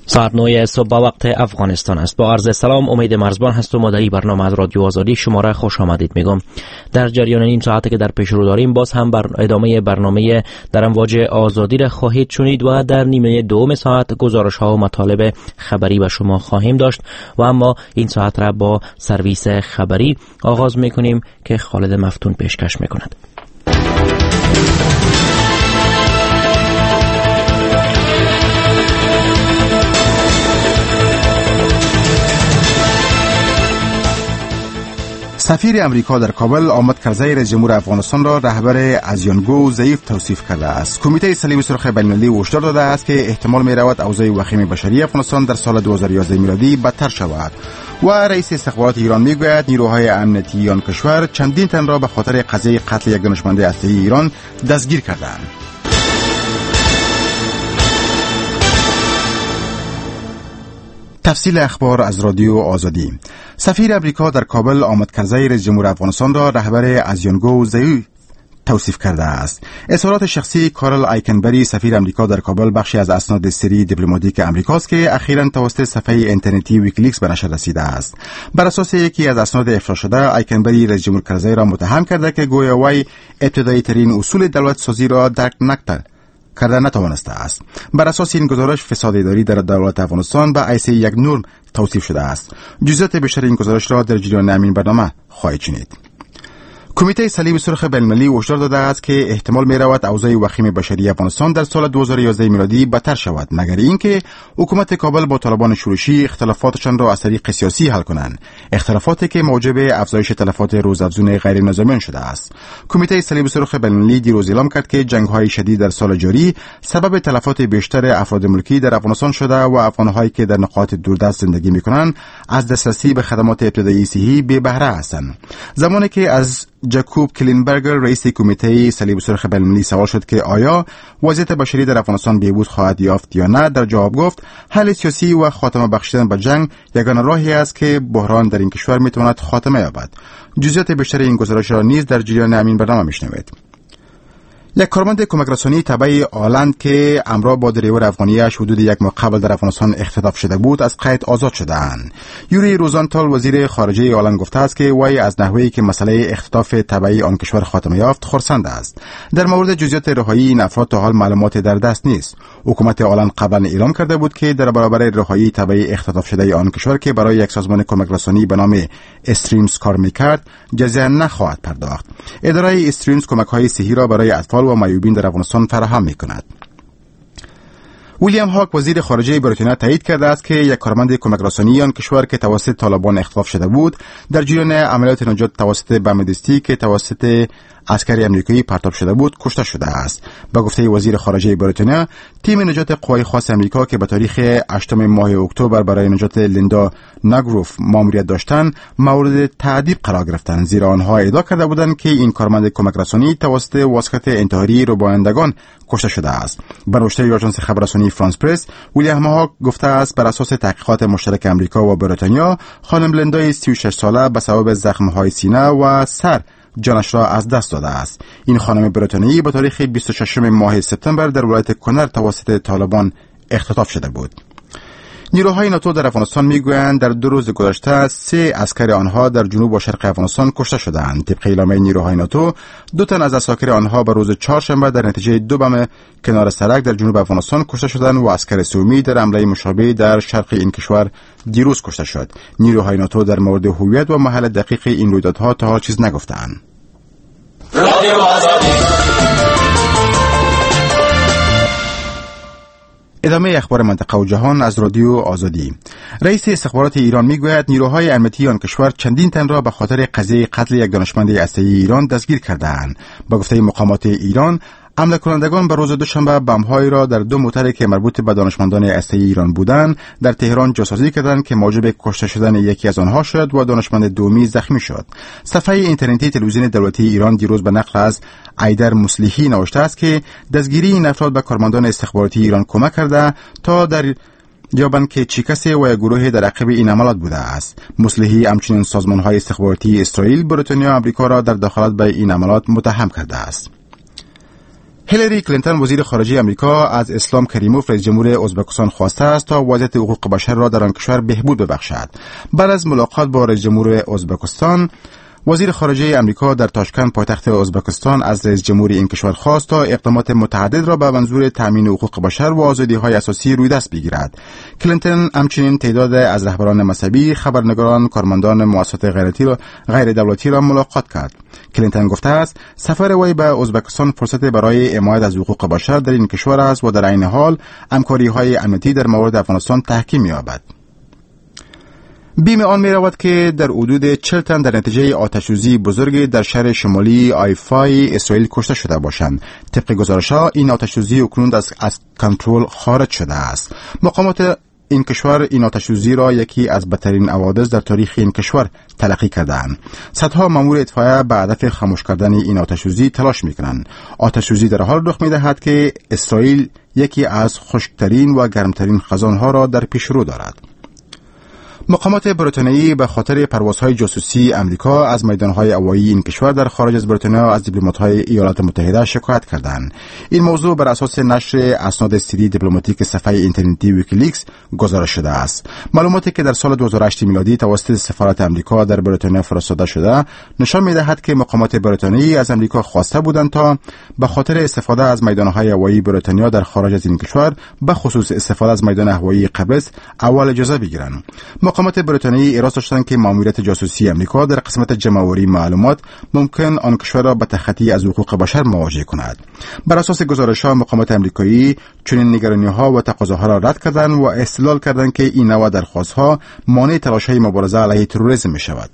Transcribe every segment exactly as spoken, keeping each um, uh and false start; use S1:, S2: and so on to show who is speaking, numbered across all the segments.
S1: ساعت نه صبح با وقت افغانستان است. با عرض سلام، امید مرزبان هست و ما در این برنامه از رادیو آزادی شما را خوش آمدید میگم. در جریان نیم ساعتی که در پیش رو داریم باز هم بر ادامه برنامه در امواج آزادی را خواهید شنید و در نیمه دوم ساعت گزارش ها و مطالب خبری به شما خواهیم داشت و اما این ساعت را با سرویس خبری آغاز میکنیم که خالد مفتون پیشکش میکند.
S2: سفیر امریکا در کابل آمد کرزی رئیس جمهور افغانستان را رهبر ازیانگو و ضعیف توصیف کرده است. کمیته صلیب سرخ بین‌المللی هشدار داده است که احتمال می‌رود اوضاع وخیم بشری افغانستان در سال دو هزار و یازده میلادی بدتر شود و رئیس استخبارات ایران میگوید نیروهای امنیتی آن کشور چندین تن را به خاطر قضیه قتل یک دانشمند هسته‌ای ایران دستگیر کردند. تفصیل اخبار از رادیو آزادی. سفیر امریکا در کابل آمد کرزی رئیس جمهور افغانستان را رهبر ازیانگو و ضعیف توصیف کرده است. اظهارات شخصی کارل آیکنبری سفیر امریکا در کابل بخشی از اسناد سری دیپلماتیک امریکاست که اخیراً توسط صفحه اینترنتی ویکیلیکس به نشر رسیده است. بر اساس یکی از اسناد افشا شده، آیکنبری رئیس جمهور کرزی را متهم کرده که گویا وی ابتدایی ترین اصول دولت سازی را درک نکرده کرده نتوانسته است. بر اساس این گزارش فساد اداری در دولت افغانستان به حیث یک نرم توصیف شده است. جزئیات بیشتر این گزارش را در جریان همین برنامه خواهید شنید. کمیته صلیب سرخ بین‌المللی هشدار داده است که احتمال می‌رود اوضاع وخیم بشری افغانستان در سال دو هزار و یازده میلادی بدتر شود، مگر اینکه حکومت کابل با طالبان شورشی اختلافاتشان را از طریق سیاسی حل کنند، اختلافاتی که موجب افزایش تلفات روزافزون غیر نظامیان شده است. کمیته صلیب سرخ بین‌المللی دیروز اعلام کرد که جنگ‌های شدید در سال جاری سبب تلفات بیشتر افراد ملکی در افغانستان شده و افغان‌هایی که در نقاط دوردست زندگی می‌کنند از دسترسی به خدمات ابتدایی صحی بی بهره هستند. زمانی که از جاکوب کلینبرگر رئیس کمیته صلیب سرخ بین‌المللی سوال شد که آیا وضعیت بشری در افغانستان بهبود خواهد یافت یا نه، در جواب گفت حل سیاسی و خاتمه بخشیدن به جنگ یگانه راهی است که بحران در این کشور میتواند خاتمه یابد. جزئیات بیشتر این گزارش را نیز در جریان همین برنامه میشنوید. یک کارمند کمک رسانی تبع آلند که همراه با دریور افغانیش حدود یک ماه قبل در افغانستان اختطاف شده بود از قید آزاد شدند. یوری روزانتال وزیر خارجه آلند گفته است که وی از نحوی که مسئله اختطاف تبعی آن کشور خاتمه یافت خرسند است. در مورد جزئیات رهایی این افراد تا حال معلومات در دست نیست. حکومت آلند قبلا اعلام کرده بود که در برابر رهایی تبعی اختطاف شده آن کشور که برای یک سازمان کمک رسانی به نام استریمز کار می‌کرد جزیه نخواهد پرداخت. اداره استریمز کمک‌های صحی را برای اطفال و معیوبین در افغانستان فراهم می‌کند. ویلیام هاک وزیر خارجه بریتانیا تایید کرده است که یک کارمند کمک رسانی آن کشور که توسط طالبان اختطاف شده بود در جریان عملیات نجات توسط بمب‌دستی که توسط عسکری امریکایی پرتاب شده بود کشته شده است. با گفته وزیر خارجه بریتانیا، تیم نجات قوای خاص امریکا که به تاریخ هشتم ماه اکتبر برای نجات لیندا ناگروف ماموریت داشتند مورد تعذیب قرار گرفتند، زیرا آنها ادعا کرده بودند که این کارمند کمک رسانی توسط واسکت انتحاری ربایندگان کشته شده است. به نشریه آژانس خبررسانی فرانس پرس، ویلیام هاک گفته است بر اساس تحقیقات مشترک امریکا و بریتانیا، خانم لندای سی و شش ساله به سبب زخم‌های سینه و سر جانش را از دست داده است. این خانم بریتانیایی به تاریخ بیست و ششم ماه سپتامبر در ولایت کنر توسط طالبان اختطاف شده بود. نیروهای ناتو در افغانستان میگویند در دو روز گذشته سه عسکر آنها در جنوب و شرق افغانستان کشته شدند. طبق اعلامیه نیروهای ناتو، دو تن از عساکر آنها به روز چهارشنبه در نتیجه دو بم کنار سرک در جنوب افغانستان کشته شدند و عسکر سومی در حمله مشابه در شرق این کشور دیروز کشته شد. نیروهای ناتو در مورد هویت و محل دقیق این رویدادها تا حال چیز نگفتند. ادامه اخبار منطقه و جهان از رادیو آزادی. رئیس استخبارات ایران میگوید نیروهای امنیتی آن کشور چندین تن را به خاطر قضیه قتل یک دانشمند هسته‌ای ایران دستگیر کردند. با گفته مقامات ایران، حمله کنندگان به روز دوشنبه بمب‌هایی را در دو موتری که مربوط به دانشمندان هسته‌ای ایران بودند در تهران جاسازی کردند که موجب کشته شدن یکی از آنها شد و دانشمند دومی زخمی شد. صفحه اینترنتی تلویزیون دولتی ایران دیروز به نقل از ایدر مصلحی نوشته است که دستگیری این افراد به کارمندان استخباراتی ایران کمک کرده تا در یابند که چه کسی و یا گروهی در عقب این عملیات بوده است. مصلحی همچنین سازمان‌های استخباراتی اسرائیل، بریتانیا و آمریکا را در دخالت به این عملیات متهم کرده است. هیلاری کلینتون وزیر خارجه امریکا از اسلام کریموف رئیس جمهور ازبکستان خواسته است تا وضعیت حقوق بشر را در آن کشور بهبود ببخشد. بعد از ملاقات با رئیس جمهور ازبکستان، وزیر خارجه امریکا در تاشکند پایتخت ازبکستان از رئیس جمهور این کشور خواست تا اقدامات متعدد را به منظور تامین حقوق بشر و آزادی‌های اساسی روی دست بگیرد. کلینتون همچنین تعداد از رهبران مذهبی، خبرنگاران، کارمندان مؤسسات غیرتی غیر دولتی را ملاقات کرد. کلینتون گفته است سفر وی به ازبکستان فرصت برای حمایت از حقوق بشر در این کشور است و در عین حال همکاری‌های امنیتی در مورد افغانستان تحکیم یابد. بیم آن می رود که در حدود چهل تن در نتیجه آتش‌سوزی بزرگی در شهر شمالی آیفای اسرائیل کشته شده باشند. طبق گزارش‌ها این آتش‌سوزی اکنون از, از کنترل خارج شده است. مقامات این کشور این آتش‌سوزی را یکی از بدترین حوادث در تاریخ این کشور تلقی کردند. صدها مأمور اطفائیه به هدف خاموش کردن این آتش‌سوزی تلاش می‌کنند. آتش‌سوزی در حال رخ می‌دهد که اسرائیل یکی از خشکترین و گرمترین خزان‌ها را در پیش رو دارد. مقامات بریتانیایی به خاطر پروازهای جاسوسی امریکا از میدانهای هوایی این کشور در خارج از بریتانیا از دیپلمات‌های ایالات متحده شکایت کردند. این موضوع بر اساس نشر اسناد سری دیپلماتیک صفحه اینترنتی ویکیلیکس گزارش شده است. معلوماتی که در سال دو هزار و هشت میلادی توسط سفارت امریکا در بریتانیا فرستاده شده نشان می‌دهد که مقامات بریتانیایی از امریکا خواسته بودند تا به خاطر استفاده از میدانهای هوایی بریتانیا در خارج از این کشور، به خصوص استفاده از میدان هوایی قبرس، اول اجازه بگیرند. مقامات بریتانیایی اعتراض داشتند که ماموریت جاسوسی امریکا در قسمت جمع‌آوری معلومات ممکن آن کشور را به تخطی از حقوق بشر مواجه کند. بر اساس گزارش‌ها مقامات امریکایی چنین نگرانی‌ها و تقاضاها را رد کردند و استدلال کردند که این نوع درخواست‌ها مانع تلاش‌های مبارزه علیه تروریسم می‌شود.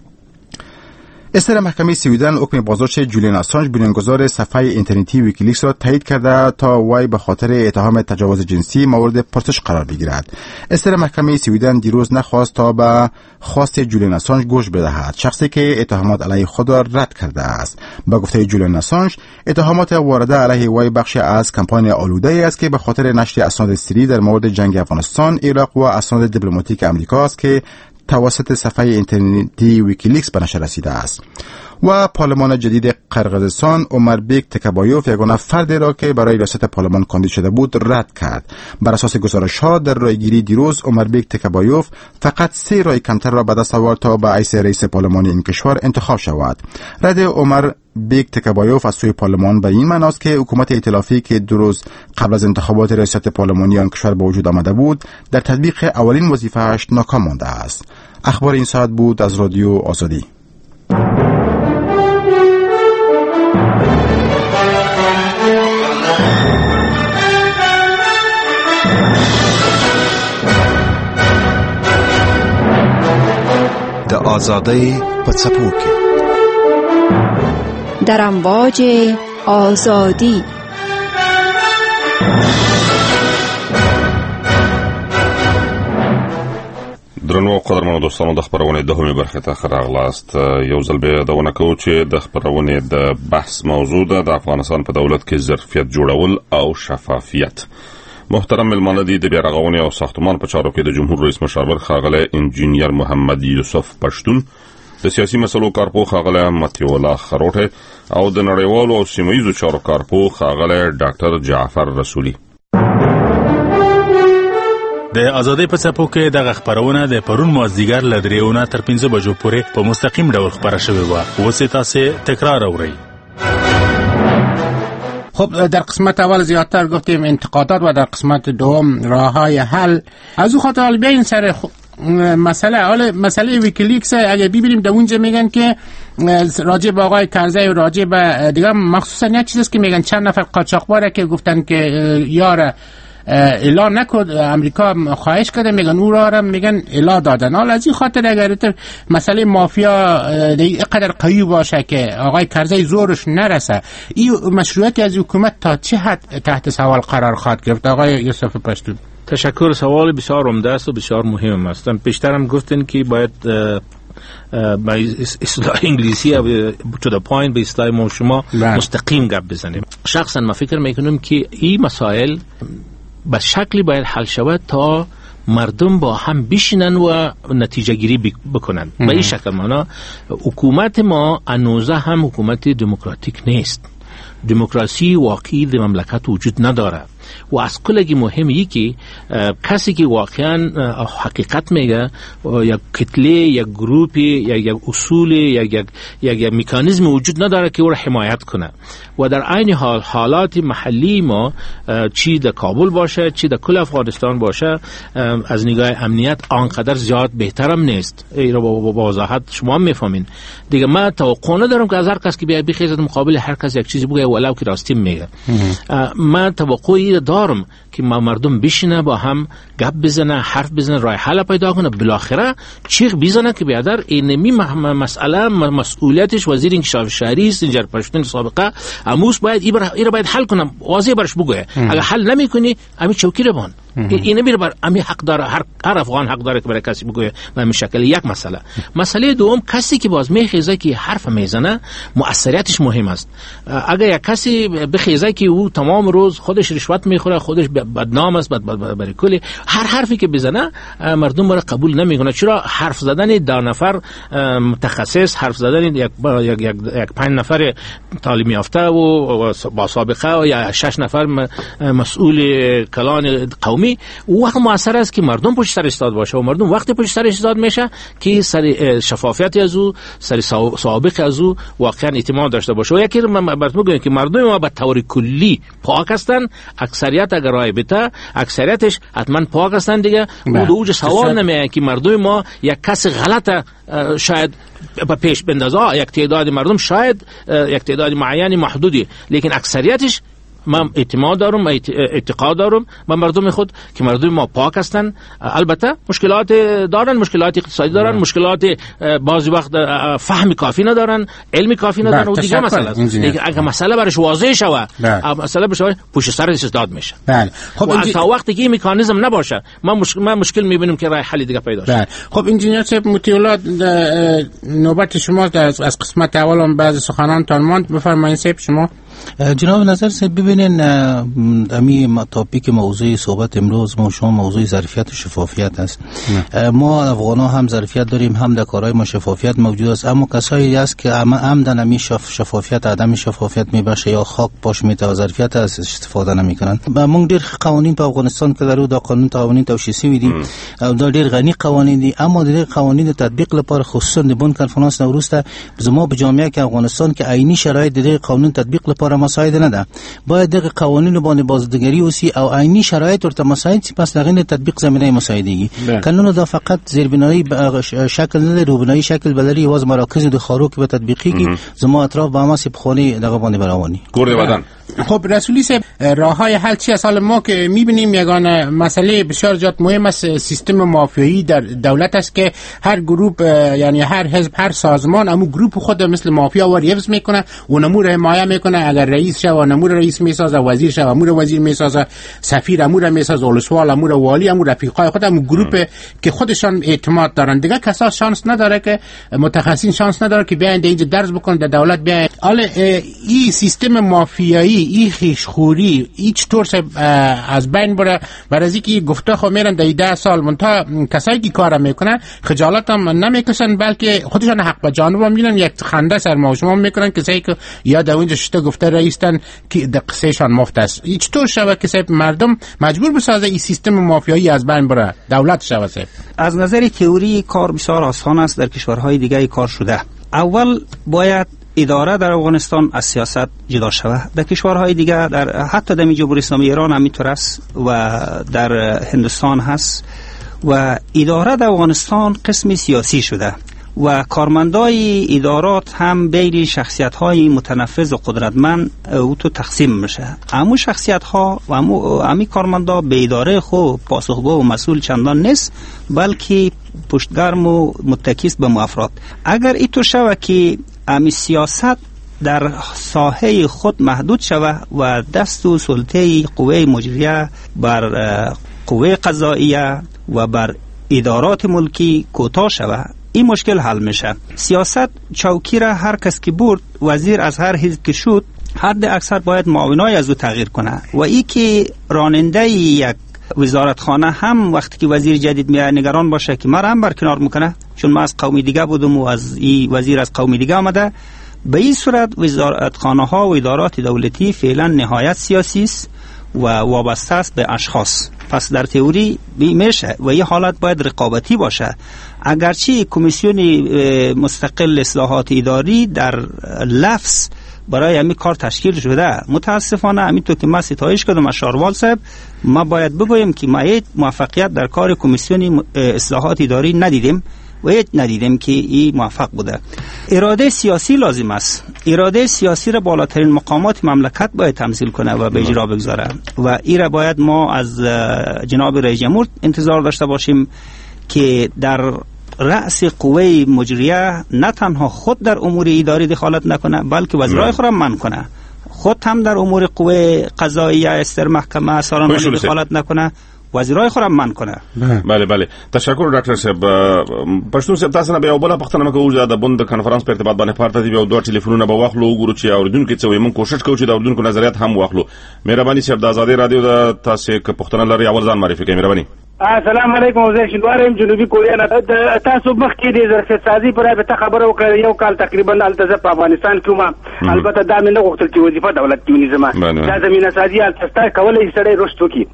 S2: استر محکمه سویدن حکم بازداشت جولیان اسانژ بنیانگذار صفحه اینترنتی ویکیلیکس را تایید کرده تا وی به خاطر اتهام تجاوز جنسی مورد پرسش قرار بگیرد. استر محکمه سویدن دیروز نخواست تا به خواست جولیان اسانژ گوش بدهد، شخصی که اتهامات علیه خود را رد کرده است. با گفته جولیان اسانژ، اتهامات وارده علیه وی بخشی از کمپانی آلوده است که به خاطر نشر اسناد سری در مورد جنگ افغانستان، عراق و اسناد دیپلماتیک امریکا است که توسط صفحه اینترنتی ویکیلیکس به نشر رسیده است. و پارلمان جدید قرقیزستان عمربیک تکبایوف یگانه فردی را که برای ریاست پارلمان کاندید شده بود رد کرد. بر اساس گزارش‌ها در رایگیری دیروز عمربیک تکبایوف فقط سه رای کمتر را به دست آورد تا به حیث رئیس پارلمان این کشور انتخاب شود. رد عمر بیگ تکبایوف از سوی پارلمان به این معنی است که حکومت ائتلافی که دو روز قبل از انتخابات ریاست پارلمانی آن کشور به وجود آمده بود در تطبیق اولین وظیفه‌اش ناکام مانده است. اخبار این ساعت بود از رادیو آزادی.
S3: د آزادۍ په څپو کې
S4: در امواج آزادی.
S5: درنو قدرمنو دوستانو، د خبرونې د همې برخې ته ښه راغلاست. یو ځل بیا یادونه کوو چې د خبرونې د بحث موضوع ده د افغانستان په دولت کې ظرفیت جوړول او شفافیت. محترم ملمانه دي د بیا رغونې او ساختمان په چارو کې د جمهور رئیس مشاور ښاغلی انجینیر محمد یوسف پښتون، د سیاسي مسلو کارپو ښاغلی مطیع الله خروټی او د نړیوالو او سیمه ییزو چارو کارپو ښاغلی ډاکټر جعفر رسولي.
S6: د آزادۍ په څپو کې دغه خبرونه د پرون مازدیګر له درېونه تر پنځه بجو پورې په مستقیم ډول خبره شوې وه. اوس یې تاسې تکرار اورئ.
S7: خب در قسمت اول زیادتر گفتیم انتقادات و در قسمت دوم راههای حل. از او خاطر بیاین سر مسئله حال مسئله ویکیلیکس اگه ببینیم در اونجا میگن که راجع به آقای کرزی و راجع به دیگه مخصوصا یک چیزی است که میگن چند نفر قاچاقباره که گفتن که یار اعلان نکرد، امریکا خواهش کرده، میگن او را میگن اعلان دادن. حالا از این خاطر اگر مسئله مافیا اینقدر قوی باشه که آقای کرزی زورش نرسه، این مشروعیت از حکومت تا چه حد تحت سوال قرار خواهد گرفت؟ آقای یوسف پشتون.
S8: تشکر. سوال بسیار عمده است و بسیار مهم است. بیشترم گفتن که باید با اصطلاح انگلیسی to the point به اصطلاح ما شما مستقیم گپ بزنیم. شخصا ما فکر میکنم که این مسائل به شکلی باید حل شود تا مردم با هم بشینن و نتیجه گیری بکنن. به این شکل معنا حکومت ما انوزه هم حکومت دموکراتیک نیست. دموکراسی واقعی در مملکت وجود نداره و از کلگی مهمی که کسی که واقعا حقیقت میگه یک کتله یک گروپی یا یک اصول یا یک یک مکانیزم وجود نداره که او را حمایت کنه و در عین حال حالات محلی ما چی در کابل باشه چی در کل افغانستان باشه از نگاه امنیت آنقدر زیاد بهترم نیست. این را با وضاحت شما هم میفهمین دیگه. من توقع ندارم که از هر کس که بیا بخیزد مقابل هر کس یک چیزی بگه ولو که راستی میگه. من توقعی دارم که ما مردم بشینه با هم گپ بزنه حرف بزنه راه حل پیدا کنه بالاخره چیغ بزنه که بیادر اینمی مسئله مسئولیتش وزیر انکشاف شهری است اینجا پشتون سابقه اموس باید این را باید حل کنه واضح برش بگه. اگه حل نمیکنی امی چوکی رو بان این نمیره بر امی حق داره هر هر افغان حق داره که برای کسی بگه به همین شکل. یک مسئله. مسئله دوم کسی که باز میخیزه که حرف میزنه مؤثریتش مهم است. اگه یک کسی بخیزه که او تمام روز خودش رشوت میخوره خودش بدنام است برای کلی هر حرفی که بزنه مردم برای قبول نمیکنه. چرا حرف زدن دو نفر متخصص حرف زدن یک یک یک پنج نفر تعلیم یافته و با سابقه و یا شش نفر مسئول کلان قومی وقت موثر است که مردم پشت سر استاد باشه و مردم وقتی پشت سر استاد میشه که سر شفافیت از او سر سابقه از او واقعا اعتماد داشته باشه. و یکی من براتون میگم که مردم ما به طور کلی پاک هستن. اکثریت اگر رای بده اکثریتش حتما پاک هستن دیگه. و دوج سوال نمیه که مردم ما یک کس غلطه شاید به پیش بندازه یک تعداد مردم شاید یک تعداد معینی محدودی لیکن اکثریتش من اعتماد دارم اعتقاد دارم به مردم خود که مردم ما پاک هستن. البته مشکلات دارن مشکلات اقتصادی دارن نه. مشکلات بعضی وقت فهم کافی ندارن علم کافی ندارن و دیگه مسئله است. لیکن اگه مسئله برش واضح شوه مسئله بشه پشت سر استاد میشه. بله خب انجی... تا وقتی که این مکانیزم نباشه من مشکل من مشکل میبینم که راه حل دیگه پیدا شه.
S7: بله خب انجینیر صاحب مطیعالله نوبت شما از قسمت اول بعضی سخنان تان ماند بفرمایید صاحب شما.
S9: جناب نظر صاحب ببینین امی تاپیک موضوع صحبت امروز ما شما موضوع ظرفیت و شفافیت است. ما افغانا هم ظرفیت داریم هم در کارهای ما شفافیت موجود است اما کسایی است که عمدن امی شف شفافیت عدم شفافیت میبخشه یا خاک پاش میته ظرفیت است استفاده نمیکنن. و ما ډیر قوانین په افغانستان کې درو دا قانون قوانین توشیح شوی دي او دا ډیر غنی قوانین دي اما د قوانین تطبیق لپاره خصوصا د بن کنفرانس نوروسته زما په جامعه کې افغانستان کې عیني شرایط د قانون تطبیق لپاره مساعد نه ده. باید دغه قوانین باندې بازدگری وسی او عینی شرایط ورته مساعد سی پس دغه تطبیق زمینه مساعدگی قانون دا فقط زیربنایی شکل نه روبنایی شکل بلری واز مراکز د خارو کې به تطبیقی کی زما اطراف با ما سپ خونی دغه باندې براونی
S5: ګور بدن.
S7: خب رسولی صاحب راههای حل چی است؟ حالا ما که میبینیم یگانه مسئله بسیار زیاد مهم است سیستم مافیایی در دولت است که هر گروه یعنی هر حزب هر سازمان امو گروه خود مثل مافیا و حفظ میکنه و نمور حمایه میکنه. اگر رئیس شه و نمور رئیس میسازه وزیر شه و امور وزیر میسازه سفیر امور میسازه ولسوال امور والی امور رفیقای خود امو گروه که خودشان اعتماد دارن دیگه کسا شانس نداره که متخصصین شانس نداره که بیاین اینجا درس بکنن در دولت بیاین. حالا این سیستم مافیایی این خیشخوری هیچ طور از بین بره برای از اینکه گفته خو میرن در ده سال منتها کسایی که کار میکنن خجالت هم نمیکشن بلکه خودشان حق به جانب هم میرن یک خنده سر ما شما میکنن کسایی که یا در اونجا شته گفته رئیسن که در قصهشان مفت است. هیچ طور شوه که مردم مجبور بسازه این سیستم مافیایی از بین بره دولت شوه صاحب.
S10: از نظر تئوری کار بسیار آسان است در کشورهای دیگه کار شده. اول باید اداره در افغانستان از سیاست جدا شود. در کشورهای دیگر در حتی در جمهوری اسلامی ایران هم اینطور است و در هندوستان هست و اداره در افغانستان قسم سیاسی شده و کارمندای ادارات هم بین شخصیت‌های متنفذ و قدرتمند او تو تقسیم میشه. امو شخصیت‌ها و امو امی کارمندا به اداره خو پاسخگو و مسئول چندان نیست بلکه پشتگرم و متکی است به افراد. اگر اینطور شود که امی سیاست در ساحه خود محدود شود و دست و سلطه قوه مجریه بر قوه قضاییه و بر ادارات ملکی کوتاه شود این مشکل حل میشه. سیاست چوکی را هر کس که برد وزیر از هر حزب که شد حد اکثر باید معاونای از او تغییر کنه و ای که راننده یک وزارتخانه هم وقتی که وزیر جدید میاد نگران باشه که مرا هم برکنار میکنه چون ما از قوم دیگه بودم و از این وزیر از قوم دیگه آمده به این صورت وزارتخانه ها و ادارات دولتی فعلا نهایت سیاسی است و وابسته است به اشخاص. پس در تئوری میشه و این حالت باید رقابتی باشه. اگرچه کمیسیون مستقل اصلاحات اداری در لفظ برای همین کار تشکیل شده، متاسفانه همینطور که ما ستایش کردم از شاروال صاحب، ما باید بگویم که ما هیچ موفقیت در کار کمیسیون اصلاحات اداری ندیدیم و هیچ ندیدیم که این موفق بوده. اراده سیاسی لازم است. اراده سیاسی را بالاترین مقامات مملکت باید تمثیل کنه و به اجرا بگذاره و این را باید ما از جناب رئیس جمهور انتظار داشته باشیم که در رأس قوه مجریه نه تنها خود در امور اداری دخالت نکنه بلکه وزرای خود را منع کنه، خود هم در امور قوه قضاییه استر محکمه سارنوانی دخالت نکنه، وزیرای خود را منع کنه.
S5: بله بله تشکر ډاکټر صاحب. پښتون صاحب تاسو نه به یو بل پښتنه مکو د بند کانفرنس په ارتباط باندې پارته دی او دوه ټلیفونونه به واخلو وګورو چې اوریدونکو څه وي. موږ کوشش کوو چې د اوریدونکو نظریات هم واخلو. مهرباني صاحب د آزادۍ رادیو د تاسو کې پښتنه لري اول ځان معرفي کړئ. مهرباني.
S11: السلام علیکم. زه شینوارم جنوبي کوریا نه. تاسو مخکې د ظرفیت سازي پر به خبرو کړې یو کال تقریبا التزه په افغانستان کې ما البته دا مې نه غوښتل چې وظیفه دولت کې ونیزم. دا زمينه سازي التستا کولای سړی رښتو کی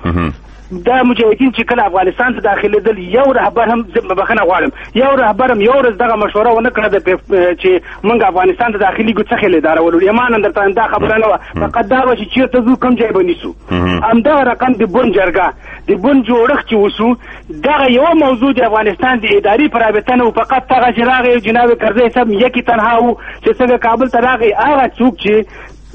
S11: دا مجاهدین چې کله افغانستان ته داخله دل یو رهبر هم بخنه غواړم یو رهبر هم یو ورځ دغه مشوره ونه کړه د چې موږ افغانستان ته داخلي ګو څخه لیدار ولول ایمان اندر دا خبره نه و فقط دا و چې چیرته زو کم ځای بنیسو ام دا رقم د بون جرګه د بون جوړښت چې وسو دا یو موضوع د افغانستان د اداري پرابطنه او فقط هغه جراغه جناب کرزی صاحب یکی تنها و چې څنګه کابل ته راغی هغه څوک چې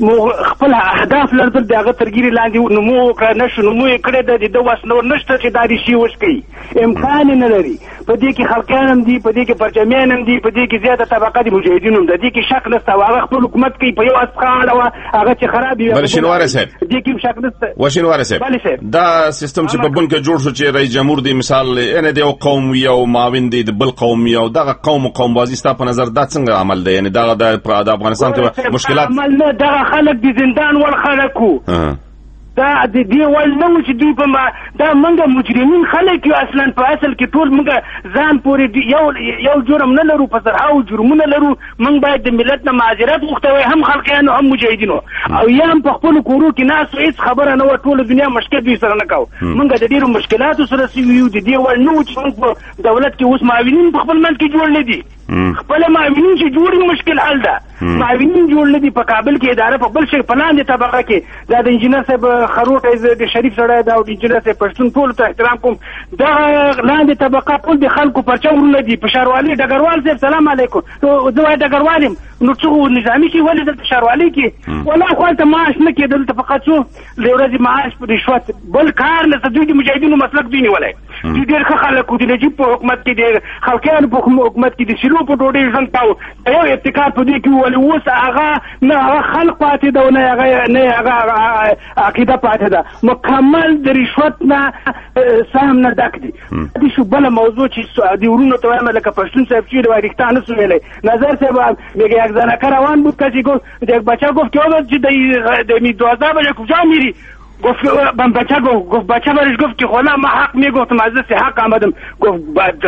S11: خپل اهداف لرل دغه ترګيري لاندې نمو کړ نشو نمو کړه د د وسنور نشته چې داري شي وشکي امکان نه لري. په دې کې خلکان هم دي، په دې کې پرچمیان هم دي، په دې کې زیاته طبقه د مجاهدین هم ده. دې کې شک نشته هغه خپل حکومت کوي په یو اسخاله او هغه چې خراب وي.
S5: بلشینوار صاحب
S11: دې کې شک نشته.
S5: وشینوار صاحب دا سیستم چې په بن کې جوړ شو چې رئیس جمهور دی مثال ان د یو قوم یو معاون دی د بل قوم یو دغه قوم قوم بازی ستا په نظر دا څنګه عمل دی؟ یعنی دا د افغانستان کې مشکلات
S11: عمل نه دغه خلک د زندان ول خلکو دا د دې ول نو چې دوی په ما دا منګه مجرمین خلک یو اصلا په اصل کې ټول منګه ځان پورې یو یو جرم نه لرو په سر او جرمونه لرو. من باید د ملت نه معذرت وغوښتو هم خلکانو هم مجاهدینو او یا هم په خپل کورو کې ناس هیڅ خبره نه و ټول دنیا مشکل دوی سره نه کاو. منګه د ډیرو مشکلاتو سره سیو د دې ول نو چې موږ دولت کې اوس معاونین په خپل منځ کې جوړ نه دي. خپل معاونین چې جوړي مشکل حل ده. معاونین جوړ نه دي په کابل کې اداره په بل شي پلان دي طبقه کې دا د انجنیر صاحب خروټ د شریف سره دا د انجنیر صاحب پښتون ټول ته احترام کوم. دا لاندې طبقه ټول د خلکو پرچاور نه دي. پشاروالي ډګروال صاحب سلام علیکم. زه وايي ډګروالم نو څو نظامی کې ولې د پشاروالي کې ولا خو ته معاش نه کېدل ته فقط څو لورځي معاش په رشوت بل کار نه ته د مجاهدینو مسلک دی نه ولای. دي ډېر خلکو د نجیب په حکومت کې د خلکانو په حکومت کې د سلو په ډوډۍ ژوند تاو یو ابتکار په دې کې ولې اوس هغه نه هغه خلک پاتې ده نه هغه نه هغه عقیده پاتې ده مکمل د رشوت نه سهم نه ډک دي. دي شو بل موضوع چې د ورونو ته وایم لکه پښتون صاحب چې د وریښتانه سویلې نظر صاحب میگه یک زنه کاروان بود کسی گفت یک بچه گفت که آمد چې د می دوازده بجه کجا میری گفت من بچه گفت گفت بچه برش گفت که خلا ما حق میگفتم از دست حق آمدم گفت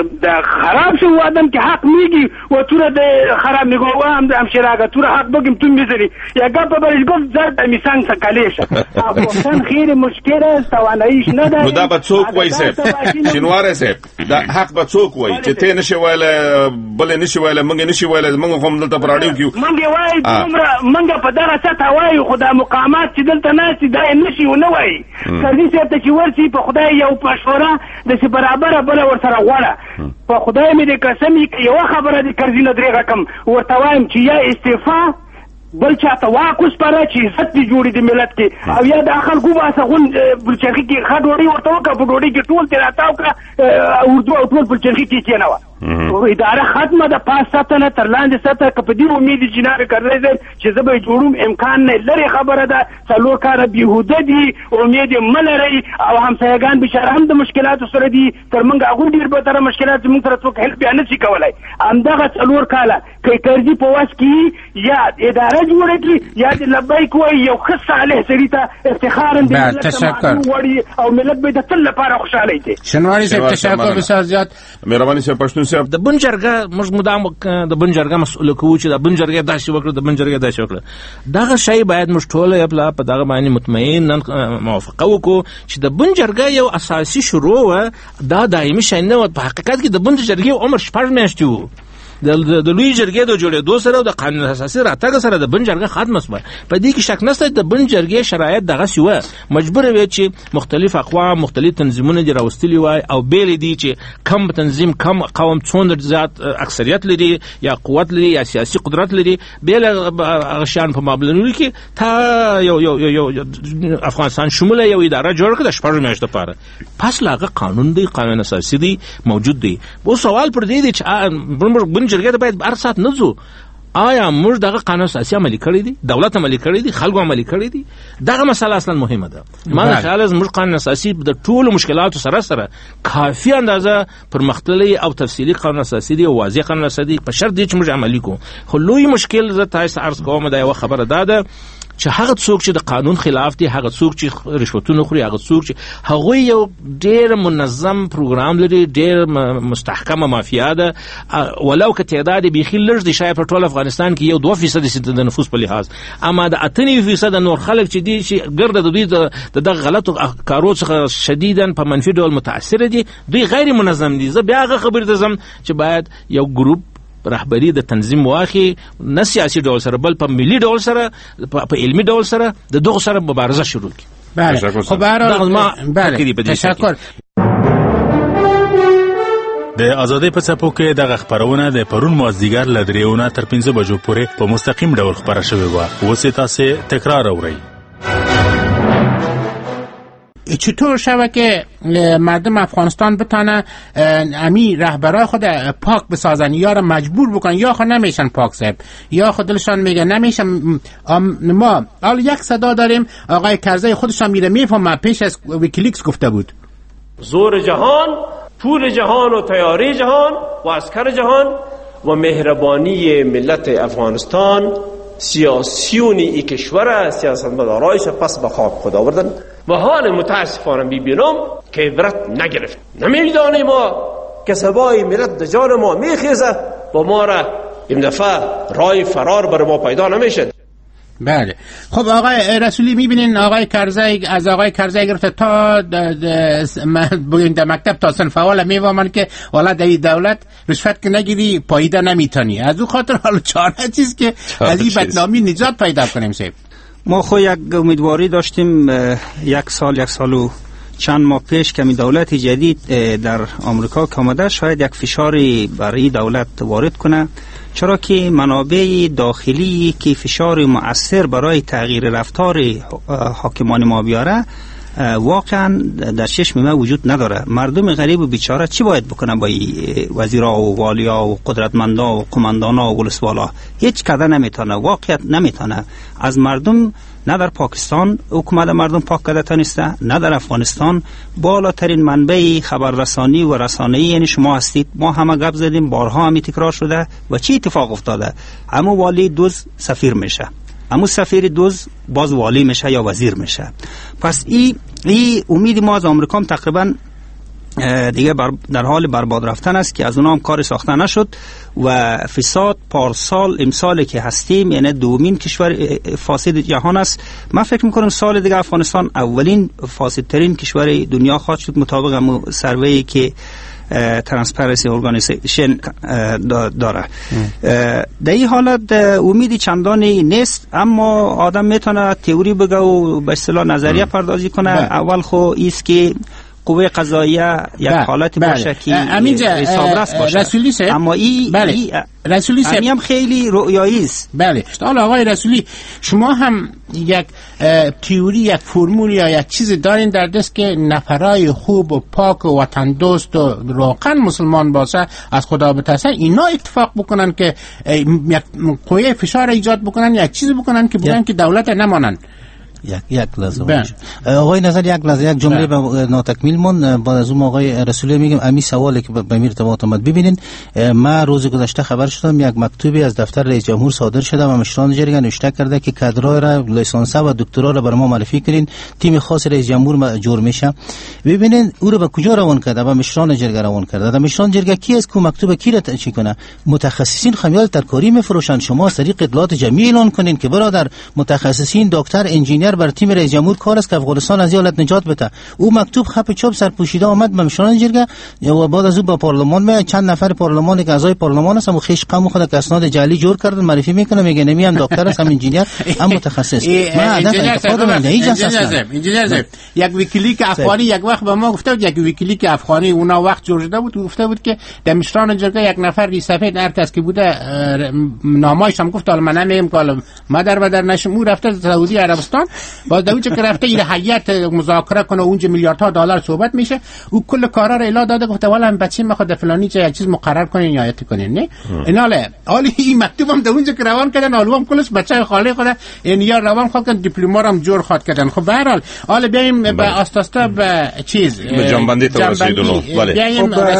S11: خراب شو آدم که حق میگی و تو را خراب میگو و هم همشیره اگه تو را حق بگیم تو میزنی یا گفت برش گفت زرد میسنگ سکلیش افغانستان خیلی مشکل است تواناییش نداره.
S5: نو دا به څوک وایي صاحب شینواره صاحب دا حق به څوک وایي چې ته نشي ویلی بل نشي ویلی موږ نشي ویلی موږ هم دلته په راډیو کې
S11: موږ وایي موږ په دغه سطحه وایو خو دا مقامات چې دلته ناست دا نشي نه وایي. کرزي صاحب ته چې ورسي په خدای یو مشوره د برابر بل ور سره غواړه په خدای مې د قسم یو خبره د کرزي نه درې رقم ورته وایم چې یا استعفا بل چاته واکوس پاره چې عزت دی جوړې د ملت کې او یا د خلکو واسه غون بلچرخي کې خډوړي ورته وکړه په ډوړي کې ټول تیر اتاو کړه اردو او ټول بلچرخي کې کې نه و اداره ختمه د پاس ساتنه تر لاندې ساته کپ دی امید جناب کړی چې زه به جوړوم امکان نه لري خبره ده څلور کار بیهوده دي امید ملري او همسایگان بشاره هم د مشکلات سره دي تر موږ هغه ډیر به تر مشکلات موږ سره څوک هیڅ بیان نشي کولای. همدغه څلور کاله کې کرزي په واس کې یا اداره جوړه کړي یا د لبیک وای یو خص عليه سړي ته افتخار دې
S7: تشکر
S11: او ملت به د تل لپاره خوشاله دي.
S7: شنواری صاحب تشکر بسیار زیاد.
S5: مهرباني صاحب پښتون صاحب
S8: د بن جرګه موږ مدام د بن جرګه مسؤل کوو چې د بن جرګه داسې وکړه د بن جرګه داسې وکړه دغه شی باید موږ ټول یې په دغه باندې مطمئن موافقه وکړو چې د بن جرګه یو اساسي شروع و دا دایمي شی نه و په حقیقت کې د بن جرګې عمر شپږ میاشتې و د د لوی جرګې د جوړېدو سره او د قانون اساسي راتګ سره د بن جرګه ختم شوه په دې کې شک نشته د بن جرګې شرایط دغه سیوه مجبور وي چې مختلف اقوام مختلف تنظیمونه دي راوستلي وای او بیل دي چې کم تنظیم کم قوم څومره زیات اکثریت لري یا قوت لري یا سیاسي قدرت لري بیل غشان په مابلنوري کې تا یو یو یو افغانستان شموله یو اداره جوړ کړه د شپږ میاشتو لپاره پس لاغه قانون دی قانون اساسي دی موجود دی او سوال پر دې دی چې بن جرګه باید هر سات نه ځو آیا موږ دغه قانون اساسي عملي کړی دی دولت عملي کړی دی خلکو عملي کړی دی دغه مسله اصلا مهمه ده ما خیال از موږ قانون اساسي د ټولو مشکلاتو سره سره کافي اندازه پرمختللي او تفصیلي قانون اساسي دی او واضح قانون اساسي په شرط دی چې موږ عملي کوو خو لوی مشکل زه تاسو عرض کوم دا یو خبره ده چې هغه څوک چې د قانون خلاف دي هغه څوک چې رشوتونه خوري هغه څوک چې هغه یو ډېر منظم پروګرام لري ډېر مستحکمه مافیا ده ولو که تعداد بیخي لږ دي شاید په ټول افغانستان کې یو دوه فیصد د نفوس په لحاظ اما د اتنی فیصد نور خلک چې دي چې ګرد د دوی د دغه غلطو کارو څخه شدیداً په منفي ډول متاثر دي دوی غیر منظم دي زه بیا هغه خبر ته ځم چې باید یو ګروپ رهبری د تنظیم واخی نه سیاسي ډول سره بل په ملي ډول سره په علمي ډول سره د دغه سره مبارزه شروع کی
S7: بله خب برای بله تشکر
S6: د ازادۍ په څپو کې دغه خبرونه د پرون مازدیګر له درېونه تر پنځه بجو پورې په مستقیم ډول خبره شوې وه اوس یې تاسې تکرار اورئ
S7: چطور شوه که مردم افغانستان بتانه امی رهبرای خود پاک بسازن یا را مجبور بکنن یا خود نمیشن پاک صاحب یا خود دلشان میگه نمیشن ما حالا یک صدا داریم آقای کرزی خودشان میره میفهمه پیش از ویکیلیکس گفته بود
S12: زور جهان پول جهان و تیاری جهان و عسکر جهان و مهربانی ملت افغانستان سیاسیونی ای کشور سیاستمدارایش پس به خاک خود آوردن و حال متاسفانه میبینم که عبرت نگرفت نمیدانیم ما که سبای ملت در جان ما میخیزه و ما را این دفعه رای فرار بر ما پیدا نمیشد
S7: بله خب آقای رسولی میبینین آقای کرزی از آقای کرزی گرفته تا بگیم در مکتب تا صنف اول میوامن که والا در دولت رشوت که نگیری پاییده نمیتونی از او خاطر حالا چاره چیز که از این بدنامی نجات پیدا کنیم سیب
S10: ما خو یک امیدواری داشتیم یک سال یک سال و چند ماه پیش که می دولت جدید در آمریکا که آمده شاید یک فشاری برای دولت وارد کنه چرا که منابع داخلی که فشار مؤثر برای تغییر رفتار حاکمان ما بیاره واقعا در چشم ما وجود نداره مردم غریب و بیچاره چی باید بکنه با وزیرا و والیا و قدرتمندا و قماندانا و ولسوالا هیچ کده نمیتونه واقعیت نمیتونه از مردم نه در پاکستان حکومت مردم پاک کده تانسته نه در افغانستان بالاترین منبع خبررسانی و رسانه‌ای یعنی شما هستید ما همه گپ زدیم بارها هم تکرار شده و چی اتفاق افتاده اما والی دوز سفیر میشه اما سفیر دوز باز والی میشه یا وزیر میشه پس این ای امید ما از آمریکا هم تقریبا دیگه بر در حال برباد رفتن است که از اونها هم کار ساخته نشد و فساد پارسال امسال که هستیم یعنی دومین کشور فاسد جهان است من فکر میکنم سال دیگه افغانستان اولین فاسدترین کشور دنیا خواهد شد مطابق هم سروی که ترانسپرنسی ارگانیزیشن داره در این حالت امیدی چندانی نیست اما آدم میتونه تئوری بگه و به اصطلاح نظریه پردازی کنه اول خو ایست که قوه قضاییه یک حالت باشه که حسابرس باشه
S7: رسولی سه
S10: اما این
S7: بله.
S10: ای
S7: رسولی سه
S10: هم خیلی رؤیایی است
S7: بله حالا آقای رسولی شما هم یک تئوری یک فرمول یا یک چیز دارین در دست که نفرای خوب و پاک و وطن دوست و واقعا مسلمان باشه از خدا بترسن اینا اتفاق بکنن که یک قوه فشار ایجاد بکنن یک چیز بکنن که بگن که دولت نمانن
S9: یک یک لحظه آقای نظر یک لحظه یک جمله به ناتکمیل مون بعد از اون آقای رسولی میگم امی سوالی که به میر ارتباط اومد. ببینین ما روز گذشته خبر شدم یک مکتوبی از دفتر رئیس جمهور صادر شده و مشران جرگه نوشته کرده که کادرای را لیسانس و دکترا را بر ما معرفی کردین، تیم خاص رئیس جمهور جور میشه. ببینین او رو به کجا روان کرده؟ و مشران جرگه روان کرده. در مشران جرگه کی است که مکتوب کی را چی کنه؟ متخصصین خمیال ترکاری میفروشن. شما طریق اطلاعات جمعی اعلان کنین که برادر متخصصین دکتر انجینیر بر تیم رئیس جمهور کار است که افغانستان از حالت نجات بده. او مکتوب خپ چوب سرپوشیده آمد به مشران جرگه و بعد از او به پارلمان می چند نفر پارلمان که اعضای پارلمان هستن و خیش قوم خود که اسناد جعلی جور کردن معرفی میکنه، میگه نمی هم دکتر است هم انجینیر هم متخصص. ما انتقاد من هیچ اساس نداره.
S7: انجینیر یک ویکیلیک افغانی یک وقت به ما گفته بود، یک ویکیلیک افغانی اونا وقت جور شده بود، گفته بود که در مشران جرگه یک نفر ری سفید هر کس که بوده نامایش هم گفت حالا من نمیگم که ما در بدر نشم. او رفته سعودی عربستان با دوجه که رفته این هیئت مذاکره کنه اونجا میلیاردها دلار صحبت میشه. او کل کارا رو الا داده گفته والا بچه میخواد فلانی چه یک چیز مقرر کنین یا ایت کنین. نه ایناله حالی این مکتوبم در اونجا که روان کردن آلوام کلش بچه خاله خود این یا روان خود کردن دیپلمات هم جور خواهد کردن. خب به هر حال حالا بیایم به آستاستا به چیز
S5: به جنبندی تو رسیدونو. بله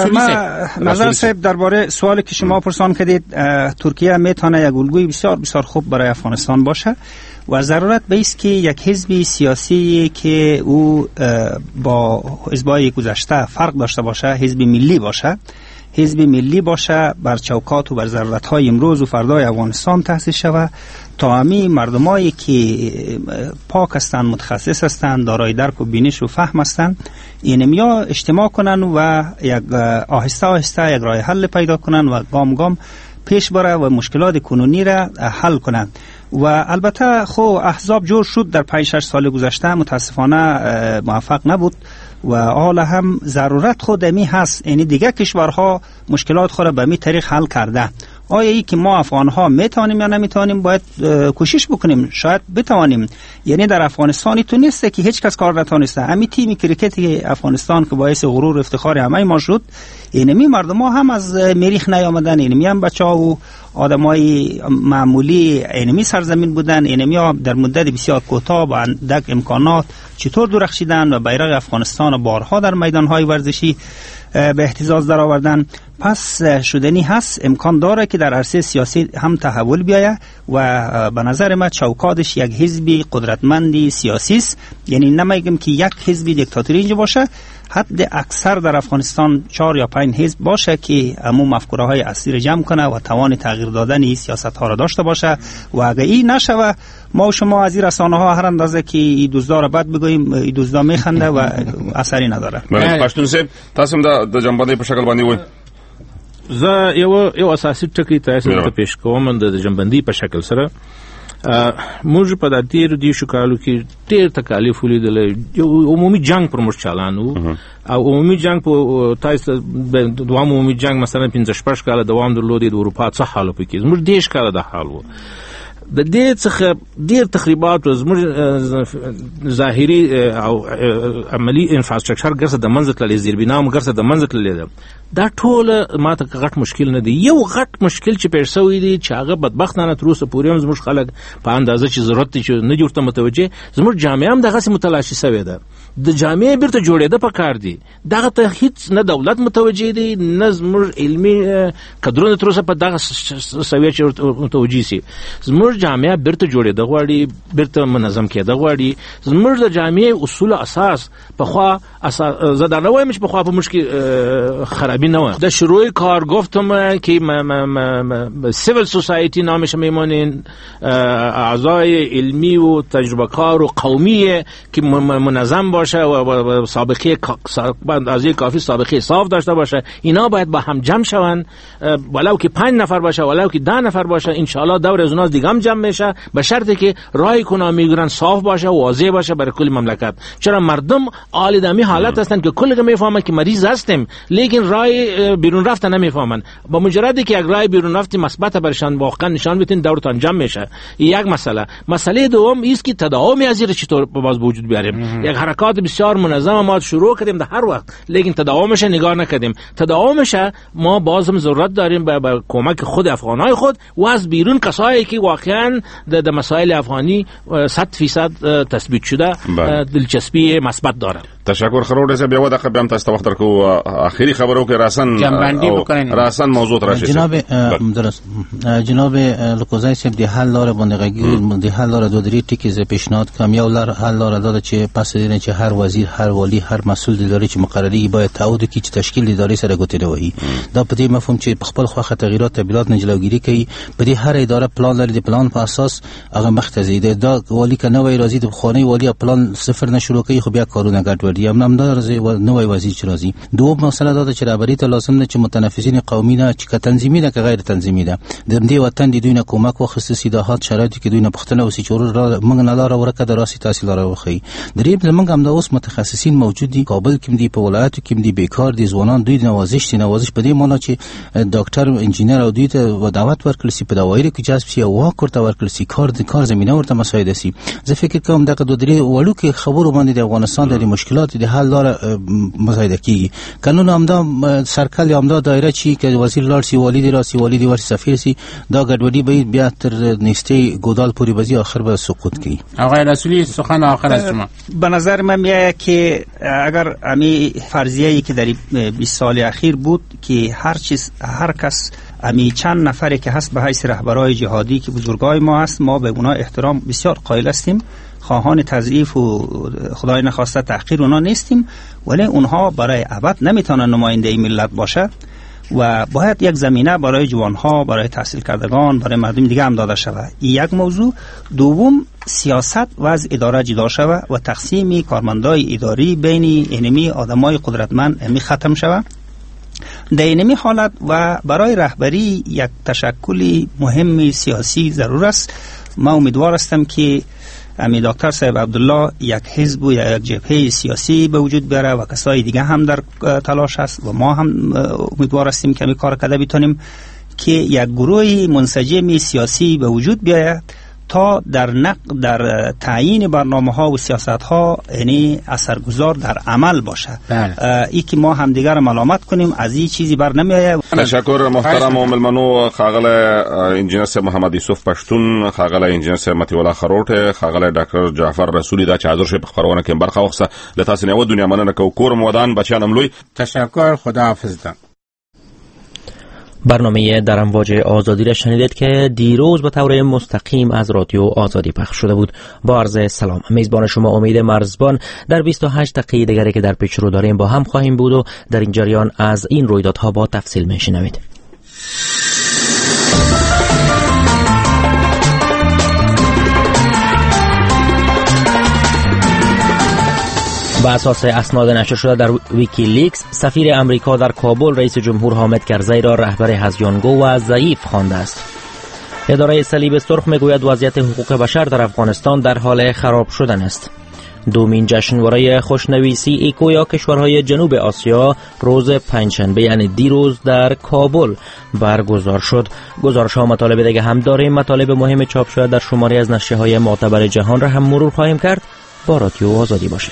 S10: خب نظر صاحب درباره سوالی که شما پرسان کردید، ترکیه میتونه یک الگوی بسیار بسیار خوب برای افغانستان باشه و ضرورت به است که یک حزب سیاسی که او با حزبای گذشته فرق داشته باشه، حزب ملی باشه، حزب ملی باشه بر چوکات و بر ضرورت‌های امروز و فردای افغانستان تأسیس شود تا همه مردمایی که پاک هستند، متخصص هستند، دارای درک و بینش و فهم هستند، اینمیا اجتماع کنن و یک آهسته آهسته یک راه حل پیدا کنن و گام گام پیش بره و مشکلات کنونی را حل کنن. و البته خو احزاب جور شد در پنج شش سال گذشته، متاسفانه موفق نبود و حالا هم ضرورت خود می هست، یعنی دیگه کشورها مشکلات خود را به می طریق حل کرده. آیا ای که ما افغانها میتونیم یا نمیتونیم؟ باید کوشش بکنیم، شاید بتوانیم. یعنی در افغانستانی تو نیسته که هیچ کس کار نتونسته. همین تیم کریکت افغانستان که باعث غرور و افتخار همه ما شد، اینمی مردم ها هم از مریخ نیامدن، اینمی هم بچه‌ها و آدمای معمولی اینمی سرزمین بودن، اینمی ها در مدت بسیار کوتاه با اندک امکانات چطور درخشیدن و بیرق افغانستان بارها در میدانهای ورزشی به اهتزاز در آوردن. پس شدنی هست، امکان داره که در عرصه سیاسی هم تحول بیاید و به نظر من چوکاتش یک حزبی قدرتمندی سیاسی است. یعنی نمیگم که یک حزبی دیکتاتوری اینجا باشه، حد اکثر در افغانستان چهار یا پنج حزب باشه که عموم مفکوره های اصلی را جمع کنه و توان تغییر دادن این سیاست ها را داشته باشه. و اگه این نشوه، ما و شما از این رسانه ها هر اندازه که این دوزدا را بد بگوییم، این دوزدا میخنده و اثری نداره.
S5: بله پښتون صاحب تاسو هم د جنبندۍ په شکل باندې وایي.
S8: زه یو یو اساسي ټکی تاسو ته پیش کوم د جنبندۍ په شکل سره. موږ په د تیر دي شو کالو کې ډېر تکالیف ولیدل. عمومي جنگ پر موږ چالانو او عمومي جنگ په تاسو د دوام عمومي جنگ مثلا پنځه شپږ کاله دوام درلود د اروپا څخه حالو پکې موږ دیش کاله د حال وو د دې څخه ډېر تخریبات زموږ ظاهري او عملی انفراستراکچر ګرځه د منځ تللې زیربنا هم ګرځه د منځ تللې ده. دا ټول ماته غټ مشکل نه دی. یو غټ مشکل چې پیښ شوی دی چې هغه بدبختانه تر اوسه پورې هم زموږ خلک په اندازه چې ضرورت دی چې نه جوړته متوجه، زموږ جامعه هم دغسې متلاشي شوې ده. د جامعې بیرته جوړېده پکار دي. دغه ته هیڅ نه دولت متوجه دی نه زموږ علمي کدرونه تر اوسه په دغه سویه چې متوجه سي. زموږ جامعه بیرته جوړېده غواړي، بیرته منظم کېده غواړي. زموږ د جامعې اصول اساس پخوا زه دا نه وایم چې پخوا په موږ کې خرابی نه و. د شروع کار گفتم که سیویل سوسایتی نامش میمونین، اعضای علمی و تجربه کار و قومی که منظم باشه و سابقه از یک کافی سابقه صاف داشته باشه، اینا باید با هم جمع شون، ولو که پنج نفر باشه ولو که ده نفر باشه، انشاءالله دور از اوناست دیگه هم جمع میشه، به شرطی که راه اکنامی گران صاف باشه و واضح باشه برای کل مملکت. چرا مردم حال دمی حالت هستند که کل میفهمن که مریض هستیم لیکن راه بیرون رفتن نمیفهمن. با مجردی که یک راه بیرون رفتی مثبت برشان واقعا نشان بدین دورتان جمع میشه. یک مسئله. مسئله دوم است که تداوم از این چطور باز وجود بیاریم. یک حرکات تحقیقات بسیار منظم ما شروع کردیم در هر وقت، لیکن تداومش نگاه نکردیم. تداومش ما بازم ضرورت داریم به کمک خود افغانای خود و از بیرون کسایی که واقعا در مسائل افغانی صد فیصد تثبیت شده دلچسپی مثبت دارند.
S5: تشکر خروڑ سے بیا ودا قبل تاسو وخت کو اخیری خبرو کې راسن
S7: جنبندی بکنین
S5: راسن موضوع راشي.
S9: جناب درست جناب لوکوزای صاحب دی حل لاره بندگی دی حل لاره دو درې ټکی ز پیشنهاد کوم. یو لار حل لاره دا چې پس دینه چې هر وزیر، هر والی، هر مسول د ادارې چې مقرری باید تعهد کوي چې تشکیل ادارې سره ګوتې وهي. دا په دې مفهوم چې خپل خوخه تغیرات تبدیلات نه جلوگیری کوي. په دې هر اداره پلان لري، د پلان په اساس هغه مختزي ده. دا والی کنه وای راځي د خانه والی پلان صفر نه شروع کوي، خو بیا کارونه ګډوډي هم نمدار زی و نوې وزیر چې راځي. دوه مسله دا چې رهبری ته لازم ده چې متنفسین قومي نه چې تنظیمي نه که غیر تنظیمي ده د دې وطن د دوی نه کومک واخیسته سیداحات شرایط کې دوی نه پښتنه اوسې چې موږ نه لاره ورکه د راسي تاسو لاره وخی. دریم زمونږ هم د اوس متخصصین موجود دي، کابل کې دي، په ولایتو کې دي، بیکار دي ځوانان، دوی نوازش دي. نوازش په دې معنی چې ډاکټر انجینر او دوی ته دعوت ورکړل سي، په دوايي کې جذب سي او واک ورته ورکړل سي، کار د کار زمينه ورته مساعده سي. زه فکر کوم دغه دوه درې وړو کې خبرو باندې د افغانستان د مشکلات د حل لاره مساعده کیږي. قانون همدا سرکل همدا دایره چی که وزیر لار سی، والی دی را سی، والی دی ور سفیر سی، دا ګډوډي به بیا تر نشته ګودال پوری بزی آخر به سقوط کی.
S7: آقای رسولی سخن آخر از شما.
S10: به نظر من میاد که اگر امی فرضیه‌ای که در بیست سال اخیر بود که هر چیز هر کس امی چند نفری که هست به حیث رهبرای جهادی که بزرگای ما هست، ما به اونا احترام بسیار قائل هستیم، خواهان تضعیف و خدای نخواسته تحقیر اونا نیستیم، ولی اونها برای ابد نمیتونن نماینده ملت باشه و باید یک زمینه برای جوانها، برای تحصیل کردگان، برای مردم دیگه هم داده شود. این یک موضوع. دوم، سیاست و از اداره جدا شود و تقسیم کارمندای اداری بین انمی آدمای قدرتمند امی ختم شود. در اینمی حالت و برای رهبری یک تشکل مهم سیاسی ضرور است. ما امیدوار هستم که امی دکتر صاحب عبدالله یک حزب و یک جبهه سیاسی به وجود بیاره و کسای دیگه هم در تلاش است و ما هم امیدوار هستیم که می کار کرده بتونیم که یک گروه منسجم سیاسی به وجود بیاید تا در نق در تعیین برنامه‌ها و سیاست‌ها یعنی اثرگذار در عمل باشه. ای که ما هم دیگر ملامت کنیم از این چیزی بر نمیآید.
S5: تشکر محترم و ملمنو خاغله انجینر صاحب محمد یوسف پښتون، خاغله انجینر صاحب متی الله خروټ، خاغله ډاکټر جعفر رسولی دا چې حاضر شي په خبرونه کې برخه واخیسته. له تاسو نه و دنیا مننه کو کورم ودان بچانم لوی.
S7: تشکر، خداحافظ.
S1: برنامه در امواج آزادی را شنیدید که دیروز به طور مستقیم از رادیو آزادی پخش شده بود. با عرض سلام، میزبان شما امید مرزبان. در بیست و هشت دقیقه دیگری که در پیش رو داریم با هم خواهیم بود و در این جریان از این رویدادها با تفصیل میشنوید. بر اساس اسناد نشر شده در ویکیلیکس، سفیر امریکا در کابل رئیس جمهور حامد کرزی را رهبر هزیانگو و ضعیف خوانده است. اداره صلیب سرخ میگوید وضعیت حقوق بشر در افغانستان در حال خراب شدن است. دومین جشنواره خوشنویسی ایکویا کشورهای جنوب آسیا روز پنجشنبه یعنی دیروز در کابل برگزار شد. گزارش ها مطالب دیگه هم داریم. مطالب مهم چاپ شده در شماری از نشریه‌های معتبر جهان را هم مرور خواهیم کرد. با رادیو آزادی باشید.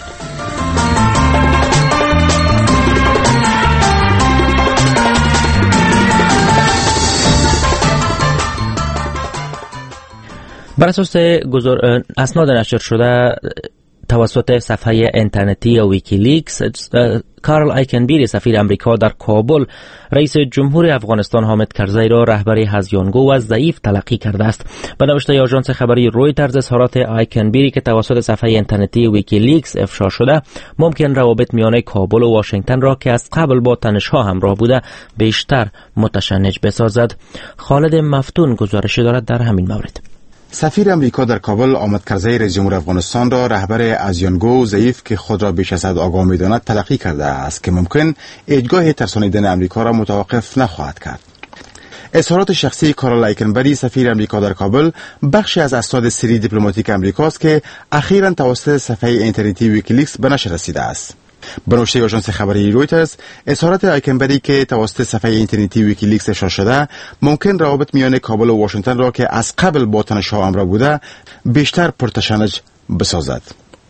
S1: بر اساس اسناد نشر شده توسط صفحه اینترنتی ویکیلیکس، کارل آیکنبری سفیر امریکا در کابل رئیس جمهور افغانستان حامد کرزی را رهبر هزیانگو و ضعیف تلقی کرده است. به نوشته آژانس خبری رویترز، اظهارات آیکنبری که توسط صفحه اینترنتی ویکیلیکس افشا شده ممکن روابط میان کابل و واشنگتن را که از قبل با تنش‌ها همراه بوده بیشتر متشنج بسازد. خالد مفتون گزارش دارد در همین مورد.
S2: سفیر امریکا در کابل آمد کرزی رئیس جمهور افغانستان را رهبر ازیانگو ضعیف که خود را بیش از حد آگاه می‌داند تلقی کرده است که ممکن ایجگاه ترسانیدن امریکا را متوقف نخواهد کرد. اظهارات شخصی کارل آیکنبری سفیر امریکا در کابل بخشی از اسناد سری دیپلماتیک امریکاست که اخیراً توسط صفحه اینترنتی ویکیلیکس به نشر رسیده است. به نوشته آژانس خبری رویترز، اظهارات آیکنبری که توسط صفحه اینترنتی ویکیلیکس اشاره شده ممکن روابط میان کابل و واشنگتن را که از قبل با تنش‌ها همراه بوده بیشتر پرتشنج بسازد.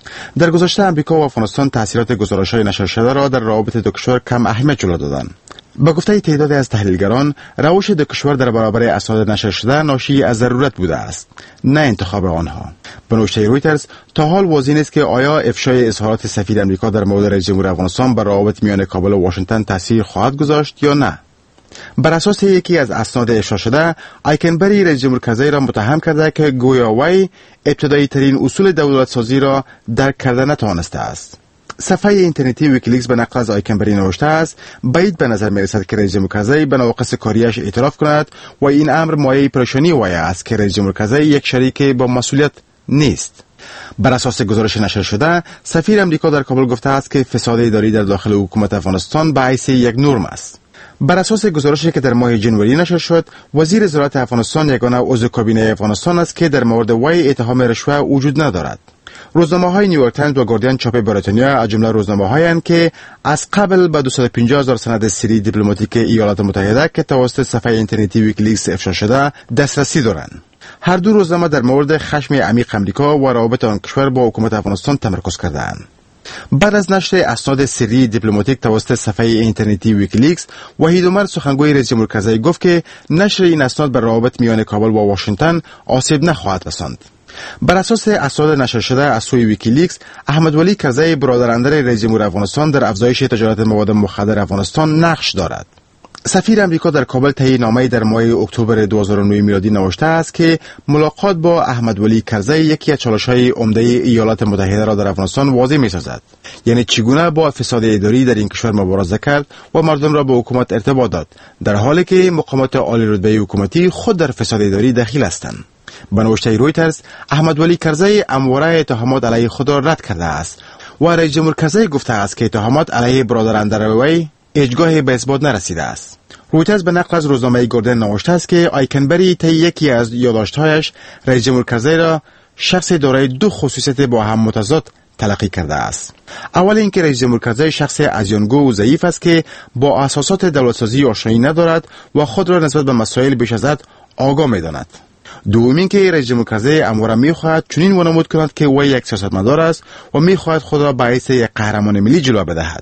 S2: در گذشته امریکا و افغانستان تاثیرات گزارش‌های نشر شده را در روابط دو کشور کم اهمیت جلوه دادند. با گفته تعدادی از تحلیلگران، روش دو کشور در برابر اسناد نشر شده ناشی از ضرورت بوده است، نه انتخاب آنها. به نوشته رویترز، تا حال واضح نیست که آیا افشای اظهارات سفیر امریکا در مورد رئیس جمهور افغانستان بر روابط میان کابل و واشنگتن تاثیر خواهد گذاشت یا نه. بر اساس یکی از اسناد افشا شده، آیکنبری رئیس جمهور کرزی را متهم کرده که گویا وی ابتدایی ترین اصول دولت سازی را درک کرده نتوانسته است. صفحه اینترنتی ویکیلیکس به نقل از آیکنبری نوشته است: بعید به نظر می‌رسد که رئیس جمهور کرزی به نواقص کاریش اعتراف کند و این امر مایه پریشانی وی است که رئیس جمهور کرزی یک شریک با مسئولیت نیست. بر اساس گزارش نشر شده، سفیر امریکا در کابل گفته است که فساد اداری در داخل حکومت افغانستان به حیث یک نرم است. بر اساس گزارشی که در ماه جنوری نشر شد، وزیر زراعت افغانستان یگانه عضو کابینه افغانستان است که در مورد وی اتهام رشوه وجود ندارد. روزنامه‌های نیویورک تایمز و گاردین چاپ بریتانیا از جمله روزنامه‌هایند که از قبل به دویست و پنجاه هزار سند سری دیپلماتیک ایالات متحده که توسط صفحه اینترنتی ویکیلیکس افشا شده دسترسی دارند. هر دو روزنامه در مورد خشم عمیق امریکا و روابط آن کشور با حکومت افغانستان تمرکز کردند. بعد از نشر اسناد سری دیپلماتیک توسط صفحه اینترنتی ویکیلیکس، وحید عمر سخنگوی رئیس جمهور کرزی گفت که نشر این اسناد بر روابط میان کابل و واشنگتن آسیب نخواهد رساند. بر اساس اسناد نشر شده از سوی ویکیلیکس، احمد ولی کرزی برادراندر رئیس جمهور افغانستان در افزایش تجارت مواد مخدر افغانستان نقش دارد. سفیر امریکا در کابل طی نامه‌ای در ماه اکتبر دو هزار و نه میلادی نوشته است که ملاقات با احمد ولی کرزی یکی از چالش‌های عمده ایالات متحده را در افغانستان واضح می‌سازد، یعنی چگونه با فساد اداری در این کشور مبارزه کرد و مردم را به حکومت ارتباط داد، در حالی که مقامات عالی رتبه حکومتی خود در فساد اداری دخیل هستند. به نوشته رویترز، احمد ولی کرزی امواره اتهامات علیه خود را رد کرده است و رئیس جمهور کرزی گفته است که اتهامات علیه برادراندر وی هیچگاه به اثبات نرسیده است. رویترز به نقل از روزنامه گاردین نوشته است که آیکنبری طی یکی از یادداشت‌هایش رئیس جمهور کرزی را شخص دارای دو خصوصیت با هم متضاد تلقی کرده است. اول اینکه رئیس جمهور کرزی شخص عزیانگو و ضعیف است که با اساسات دولت‌سازی آشنایی ندارد و خود را نسبت به مسائل بیش از حد آگاه می‌داند. دوم اینکه رئیس جمهور کرزی امواره می‌خواهد چنین وانمود کند که وی یک سیاستمدار است و می‌خواهد خود را به حیث یک قهرمان ملی جلوه بدهد.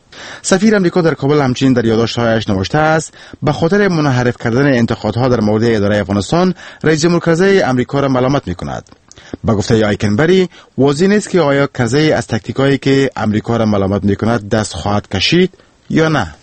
S2: سفیر امریکا در کابل همچنین در یادداشت‌هایش نوشته است: به خاطر منحرف کردن انتقادها در مورد اداره افغانستان، رئیس جمهور کرزی امریکا را ملامت می‌کند. با گفته آیکنبری، واضح نیست که آیا کرزی از تاکتیکایی که امریکا را ملامت می‌کند دست خواهد کشید یا نه.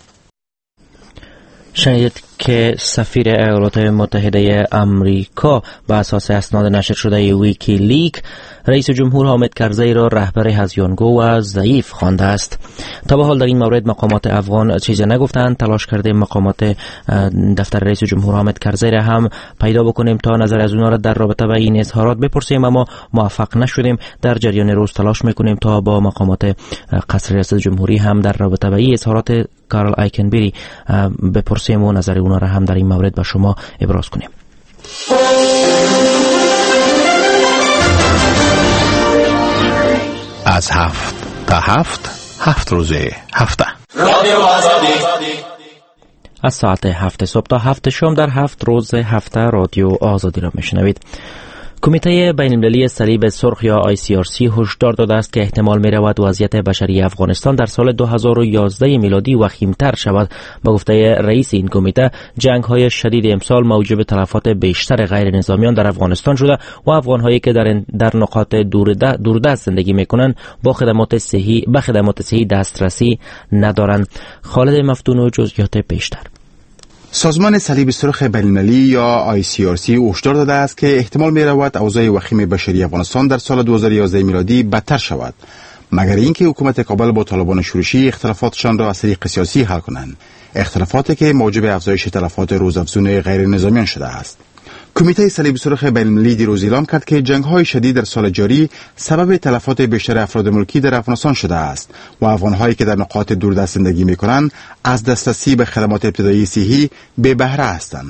S1: شنیدید که سفیر ایالات متحده امریکا به اساس اسناد نشر شده ویکیلیک رئیس جمهور حامد کرزی را رهبر هذیانگو و ضعیف خوانده است. تا به حال در این مورد مقامات افغان چیزی نگفتند. تلاش کردیم مقامات دفتر رئیس جمهور حامد کرزی را هم پیدا بکنیم تا نظر از اونها را در رابطه با این اظهارات بپرسیم، اما موفق نشدیم. در جریان روز تلاش میکنیم تا با مقامات قصر ریاست جمهوری هم در رابطه با این اظهارات کارل آیکنبری بپرسیم و نظر اونا را هم در این مورد با شما ابراز کنیم.
S13: از هفت تا هفت هفت روزه هفته
S1: رادیو آزادی از ساعت هفت صبح تا هفت شام در هفت روز هفته رادیو آزادی را میشنوید. کمیته بین‌المللی صلیب سرخ یا آی سی آر سی هشدار داده است که احتمال می‌رود وضعیت بشری افغانستان در سال دو هزار و یازده میلادی وخیم‌تر شود. با گفته رئیس این کمیته، جنگ‌های شدید امسال موجب تلفات بیشتر غیر نظامیان در افغانستان شده و افغان‌هایی که در در نقاط دوردست زندگی می‌کنند با خدمات صحی به خدمات صحی دسترسی ندارند. خالد مفتون و جزئیات بیشتر.
S2: سازمان صلیب سرخ بین‌المللی یا آی سی آر سی هشدار داده است که احتمال می‌رود اوضاع وخیم بشری افغانستان در سال دو هزار و یازده میلادی بدتر شود، مگر اینکه حکومت کابل با طالبان شورشی اختلافاتشان را از طریق سیاسی حل کنند، اختلافاتی که موجب افزایش تلفات روزافزون غیر نظامیان شده است. کمیته صلیب سرخ بین‌المللی دیروز اعلام کرد که جنگ‌های شدید در سال جاری سبب تلفات بیشتر افراد ملکی در افغانستان شده است و افغان‌هایی که در نقاط دوردست زندگی می‌کنند از دسترسی به خدمات ابتدایی صحی بی بهره هستند.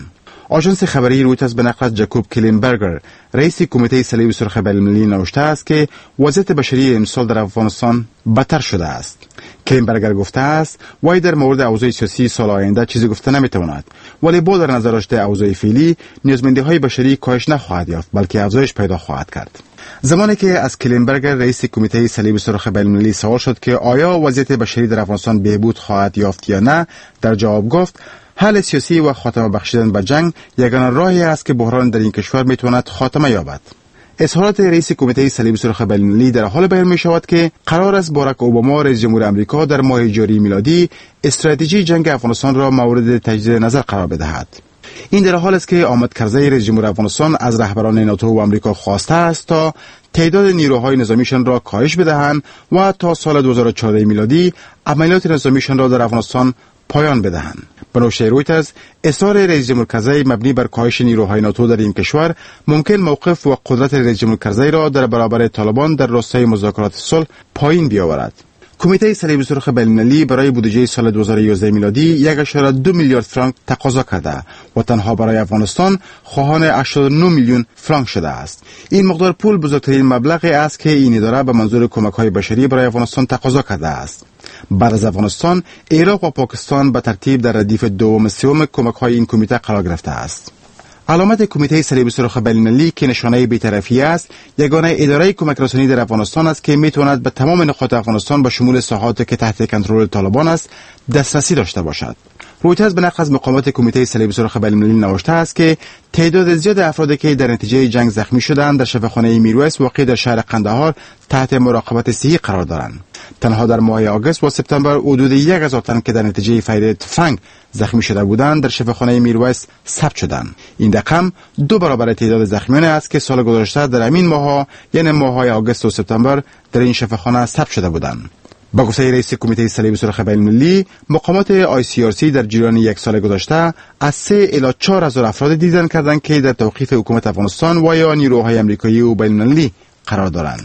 S2: آژانس خبری رویترز به نقل از جاکوب کلینبرگر رئیس کمیته صلیب سرخ بین‌المللی نوشته است که وضعیت بشری امسال در افغانستان بدتر شده است. کلینبرگر گفته است وای در مورد اوضاع سیاسی سال آینده چیزی گفته نمیتواند، ولی با در نظر داشته اوضاع فعلی نیازمندی‌های بشری کاهش نخواهد یافت بلکه افزایش پیدا خواهد کرد. زمانی که از کلینبرگر رئیس کمیته صلیب سرخ بین‌المللی سوال شد که آیا وضعیت بشری در افغانستان بهبود خواهد یافت یا نه، در جواب گفت حل سیاسی و خاتمه بخشیدن به جنگ یگانه راهی است که بحران در این کشور میتواند خاتمه یابد. اظهارات رئیس کمیته صلیب سرخ بین‌المللی در حال بیان می شود که قرار است باراک اوباما رئیس جمهور آمریکا در ماه جاری میلادی استراتژی جنگ افغانستان را مورد تجدید نظر قرار بدهد. این در حال است که آمد کرزی رئیس جمهور افغانستان از رهبران ناتو و آمریکا خواسته است تا تعداد نیروهای نظامیشان را کاهش بدهند و تا سال دو هزار و چهارده میلادی عملیات نظامیشان را در افغانستان پایان بدهند. به نوشته رویترز اصرار رئیس جمهور کرزی مبنی بر کاهش نیروهای ناتو در این کشور ممکن موقف و قدرت رئیس جمهور کرزی را در برابر طالبان در راستای مذاکرات صلح پایین بیاورد. کمیته صلیب سرخ بین‌المللی برای بودجه سال دو هزار و یازده میلادی یک و دو میلیارد فرانک تقاضا کرده و تنها برای افغانستان خواهان هشتاد و نه میلیون فرانک شده است. این مقدار پول بزرگترین مبلغی است که این اداره به منظور کمک‌های بشری برای افغانستان تقاضا کرده است. بعد از افغانستان، عراق و پاکستان به ترتیب در ردیف دوم و سوم کمک‌های این کمیته قرار گرفته است. علامت کمیته صلیب سرخ بین‌المللی که نشانه بی‌طرفی است، یگانه اداره کمک رسانی در افغانستان است که میتواند به تمام نقاط افغانستان به شمول ساحاتی که تحت کنترل طالبان است دسترسی داشته باشد. رویترز به نقل از مقامات کمیته صلیب سرخ بین‌المللی نوشته است که تعداد زیاد افرادی که در نتیجه جنگ زخمی شدند در شفاخانه میرویس واقع در شهر قندهار تحت مراقبت صحی قرار دارند. تنها در ماه آگوست و سپتامبر حدود یک هزار تن که در نتیجه فیر تفنگ زخمی شده بودند در شفاخانه میرویس ثبت شدند. این رقم دو برابر تعداد زخمیان است که سال گذشته در همین ماه‌ها یعنی ماه‌های آگوست و سپتامبر در این شفاخانه ثبت شده بودند. با گفته رئیس کمیته صلیب سرخ بین‌المللی، مقامات آی سی آر سی در جریان یک سال گذشته از سه الی چهار هزار افراد دیدن کردند که در توقیف حکومت افغانستان و یا نیروهای آمریکایی و بین‌المللی قرار دارند.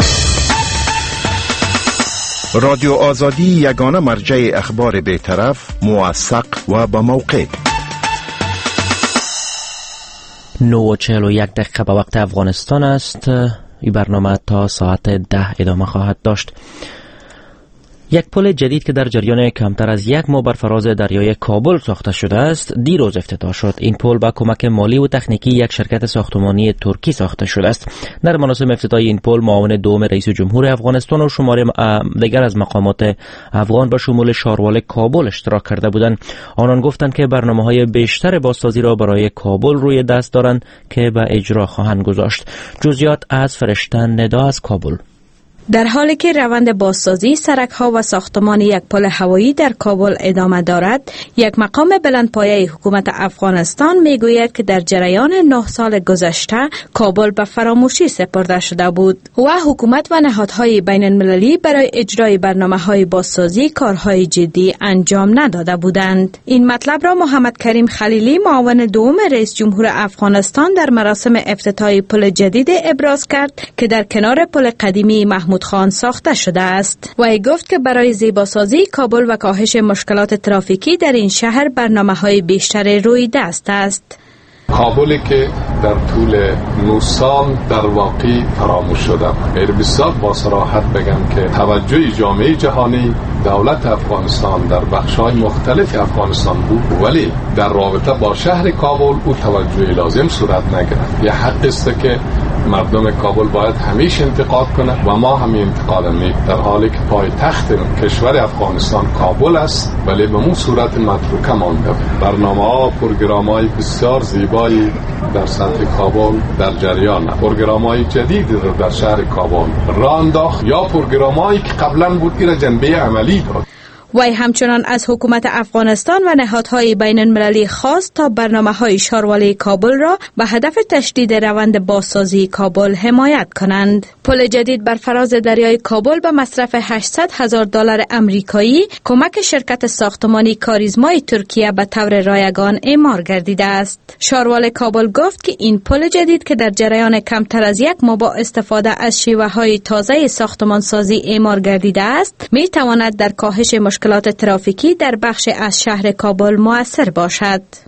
S13: رادیو آزادی یگانه مرجع اخبار بی‌طرف، موثق و با موقع.
S1: نه و چهل و یک دقیقه به وقت افغانستان است. این برنامه تا ساعت ده ادامه خواهد داشت. یک پل جدید که در جریان کمتر از یک ماه بر فراز دریای کابل ساخته شده است دیروز افتتاح شد. این پل با کمک مالی و تکنیکی یک شرکت ساختمانی ترکی ساخته شده است. در مراسم افتتاح این پل معاون دوم رئیس جمهور افغانستان و شماره دیگر از مقامات افغان به شمول شاروال کابل اشتراک کرده بودند. آنان گفتند که برنامه‌های بیشتر بازسازی را برای کابل روی دست دارند که به اجرا خواهند گذاشت. جزئیات از فرشته ندا از کابل.
S14: در حالی که روند بازسازی سرک‌ها و ساختمان یک پل هوایی در کابل ادامه دارد، یک مقام بلندپایه حکومت افغانستان میگوید که در جریان نه سال گذشته کابل به فراموشی سپرده شده بود و حکومت و نهادهای بین المللی برای اجرای برنامه‌های بازسازی کارهای جدی انجام نداده بودند. این مطلب را محمد کریم خلیلی معاون دوم رئیس جمهور افغانستان در مراسم افتتاح پل جدید ابراز کرد که در کنار پل قدیمی محمود خان ساخته شده است. و ای گفت که برای زیباسازی کابل و کاهش مشکلات ترافیکی در این شهر برنامه‌های بیشتر روی دست است.
S15: کابلی که در طول نه سال در واقع فراموش شده. غیر بسیار با صراحت بگم که توجه جامعه جهانی دولت افغانستان در بخش‌های مختلف افغانستان بود، ولی در رابطه با شهر کابل او توجه لازم صورت نگرفت. یه حق است که مردم کابل باید همیشه انتقاد کنه و ما همین انتقاد می در حالی که پایتخت کشور افغانستان کابل است ولی به مو صورت متروکه مانده. برنامه‌ها پروگرام‌های بسیار زیبایی در سطح کابل در جریان، پروگرام‌های جدیدی رو در شهر کابل راه انداخت یا پروگرام‌هایی که قبلا بود ایرا جنبه عملی داد.
S14: وی همچنان از حکومت افغانستان و نهادهای بین المللی خواست تا برنامه‌های شاروالی کابل را به هدف تشدید روند بازسازی کابل حمایت کنند. پل جدید بر فراز دریای کابل به مصرف هشتصد هزار دلار امریکایی کمک شرکت ساختمانی کاریزمای ترکیه به طور رایگان اعمار گردیده است. شاروال کابل گفت که این پل جدید که در جریان کمتر از یک ماه با استفاده از شیوه‌های تازه ساختمانسازی اعمار گردیده است، می تواند در کاهش مشکلات ترافیکی در بخش از شهر کابل مؤثر باشد.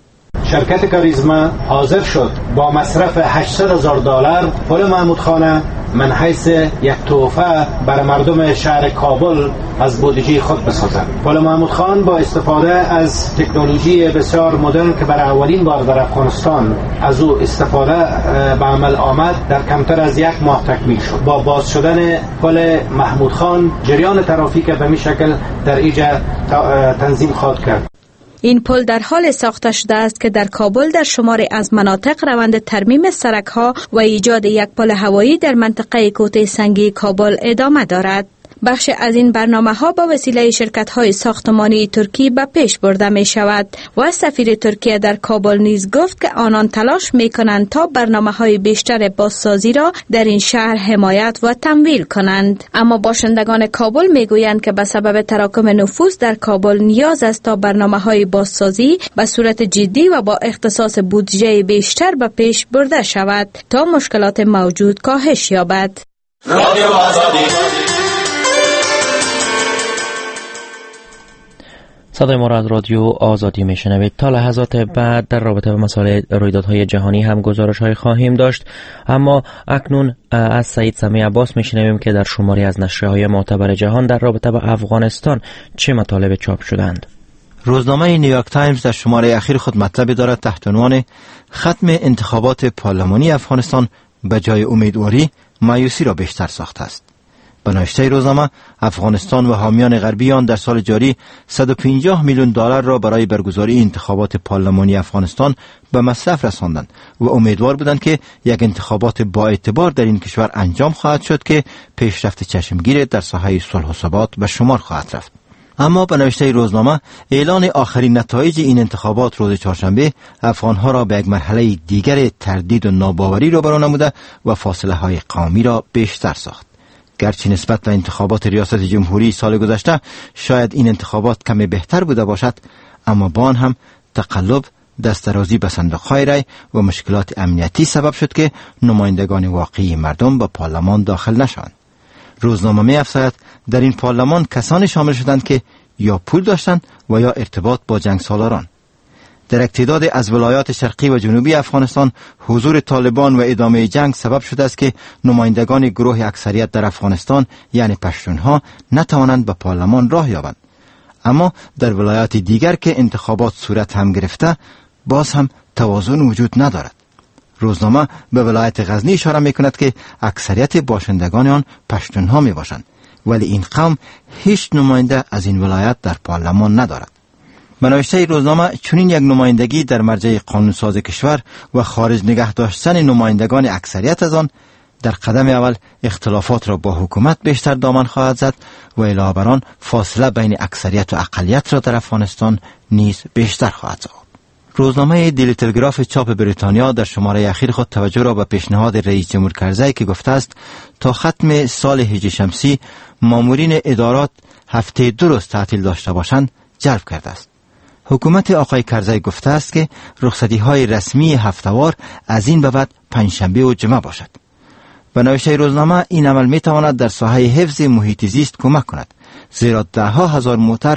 S16: شرکت کاریزما حاضر شد با مصرف هشتصد هزار دلار پل محمود خانه من حیث یک تحفه بر مردم شهر کابل از بودجه خود بسازد. پل محمود خان با استفاده از تکنولوژی بسیار مدرن که برای اولین بار در افغانستان از او استفاده به عمل آمد در کمتر از یک ماه تکمیل شد. با باز شدن پل محمود خان جریان ترافیک به می شکل در اینجا تنظیم خواهد کرد.
S14: این پل در حال ساخته شده است که در کابل در شماری از مناطق روند ترمیم سرک‌ها و ایجاد یک پل هوایی در منطقه کوته سنگی کابل ادامه دارد. بخش از این برنامه ها با وسیله شرکت های ساختمانی ترکی به پیش برده می شود و سفیر ترکیه در کابل نیز گفت که آنان تلاش می کنند تا برنامه های بیشتر بازسازی را در این شهر حمایت و تمویل کنند. اما باشندگان کابل می گویند که به سبب تراکم نفوس در کابل نیاز است تا برنامه های بازسازی به صورت جدی و با اختصاص بودجه بیشتر به پیش برده شود تا مشکلات موجود کاهش یابد. رادیو آزادی
S1: صدای ما را از رادیو آزادی میشنوید. تا لحظات بعد در رابطه با مسائل رویدادهای جهانی هم گزارش های خواهیم داشت، اما اکنون از سعید سمیع عباس میشنویم که در شماری از نشریه‌های معتبر جهان در رابطه با افغانستان چه مطالب چاپ شدند.
S17: روزنامه نیویورک تایمز در شماره اخیر خود مطلب دارد تحت عنوان ختم انتخابات پارلمانی افغانستان به جای امیدواری مایوسی را بیشتر ساخته است. به نوشته روزنامه، افغانستان و حامیان غربی آن در سال جاری صد و پنجاه میلیون دلار را برای برگزاری انتخابات پارلمانی افغانستان به مصرف رساندند و امیدوار بودند که یک انتخابات با اعتبار در این کشور انجام خواهد شد که پیشرفت چشمگیر در ساحه صلح و ثبات به شمار خواهد رفت. اما به نوشته روزنامه، اعلان آخرین نتایج این انتخابات روز چهارشنبه افغانها را به یک مرحله دیگر تردید و ناباوری روبرو نموده و فاصله های قومی را بیشتر ساخت. گرچه نسبت به انتخابات ریاست جمهوری سال گذشته شاید این انتخابات کمی بهتر بوده باشد، اما با آن هم تقلب، دسترازی به صندوق‌های رای و مشکلات امنیتی سبب شد که نمایندگان واقعی مردم به پارلمان داخل نشوند. روزنامه می‌افزاید در این پارلمان کسانی شامل شدند که یا پول داشتند و یا ارتباط با جنگ سالاران. در یک تعداد از ولایات شرقی و جنوبی افغانستان حضور طالبان و ادامه جنگ سبب شده است که نمایندگان گروه اکثریت در افغانستان یعنی پشتونها نتوانند به پارلمان راه یابند. اما در ولایات دیگر که انتخابات صورت هم گرفته باز هم توازن وجود ندارد. روزنامه به ولایت غزنی اشاره می‌کند که اکثریت باشندگان آن پشتونها میباشند، ولی این قوم هیچ نماینده از این ولایت در پارلمان ندارد. به نوشته روزنامه، چنین یک نمایندگی در مرجع قانونساز کشور و خارج نگه داشتن نمایندگان اکثریت از آن در قدم اول اختلافات را با حکومت بیشتر دامن خواهد زد و علاوه بر آن فاصله بین اکثریت و اقلیت را در افغانستان نیز بیشتر خواهد ساخت. روزنامه دیلی تلگراف چاپ بریتانیا در شماره اخیر خود توجه را به پیشنهاد رئیس جمهور کرزی که گفته است تا ختم سال هجری شمسی مامورین ادارات هفته دو روز تعطیل داشته باشند جلب کرده است. حکومت آقای کرزی گفته است که رخصتی های رسمی هفتهوار از این به بعد پنجشنبه و جمعه باشد. به نوشته روزنامه، این عمل می تواند در ساحه حفظ محیط زیست کمک کند، زیرا ده ها هزار موتر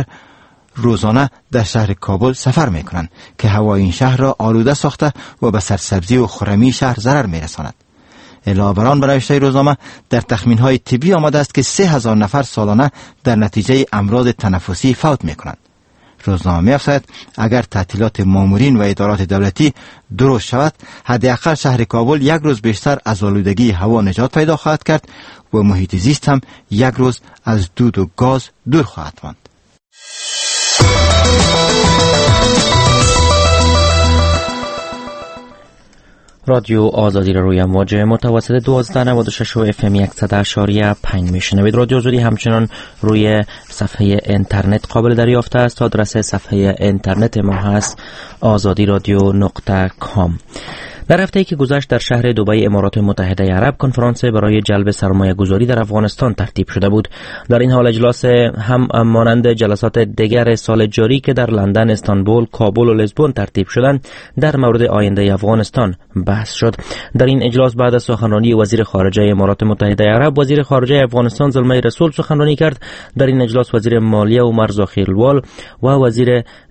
S17: روزانه در شهر کابل سفر می کنند که هوای این شهر را آلوده ساخته و به سرسبزی و خرمی شهر ضرر می رساند. علاوه بر آن، به نوشته روزنامه، در تخمین های طبی آمده است که سه هزار نفر سالانه در نتیجه امراض تنفسی فوت می کنند. روزنامه می‌افزاید اگر تعطیلات مامورین و ادارات دولتی دو روز شود، حداقل شهر کابل یک روز بیشتر از آلودگی هوا نجات پیدا خواهد کرد و محیط زیست هم یک روز از دود و گاز دور خواهد ماند.
S1: رادیو آزادی را روی موج متوسط دوازده نود و شش و اف ام صد و اشاری پنج میشنوید. رادیو آزادی همچنان روی صفحه اینترنت قابل دریافت است. آدرس صفحه اینترنت ما هست آزادی رادیو نقطه کام. در هفته‌ای که گذشت در شهر دبی امارات متحده عرب کنفرانس برای جلب سرمایه گذاری در افغانستان ترتیب شده بود. در این حال اجلاس هم مانند جلسات دیگر سال جاری که در لندن، استانبول، کابل و لزبون ترتیب شدند در مورد آینده افغانستان بحث شد. در این اجلاس بعد از سخنرانی وزیر خارجه امارات متحده عرب، وزیر خارجه افغانستان زلمه رسول سخنرانی کرد. در این اجلاس وزیر مالیه عمر زاخیلوال و وزیر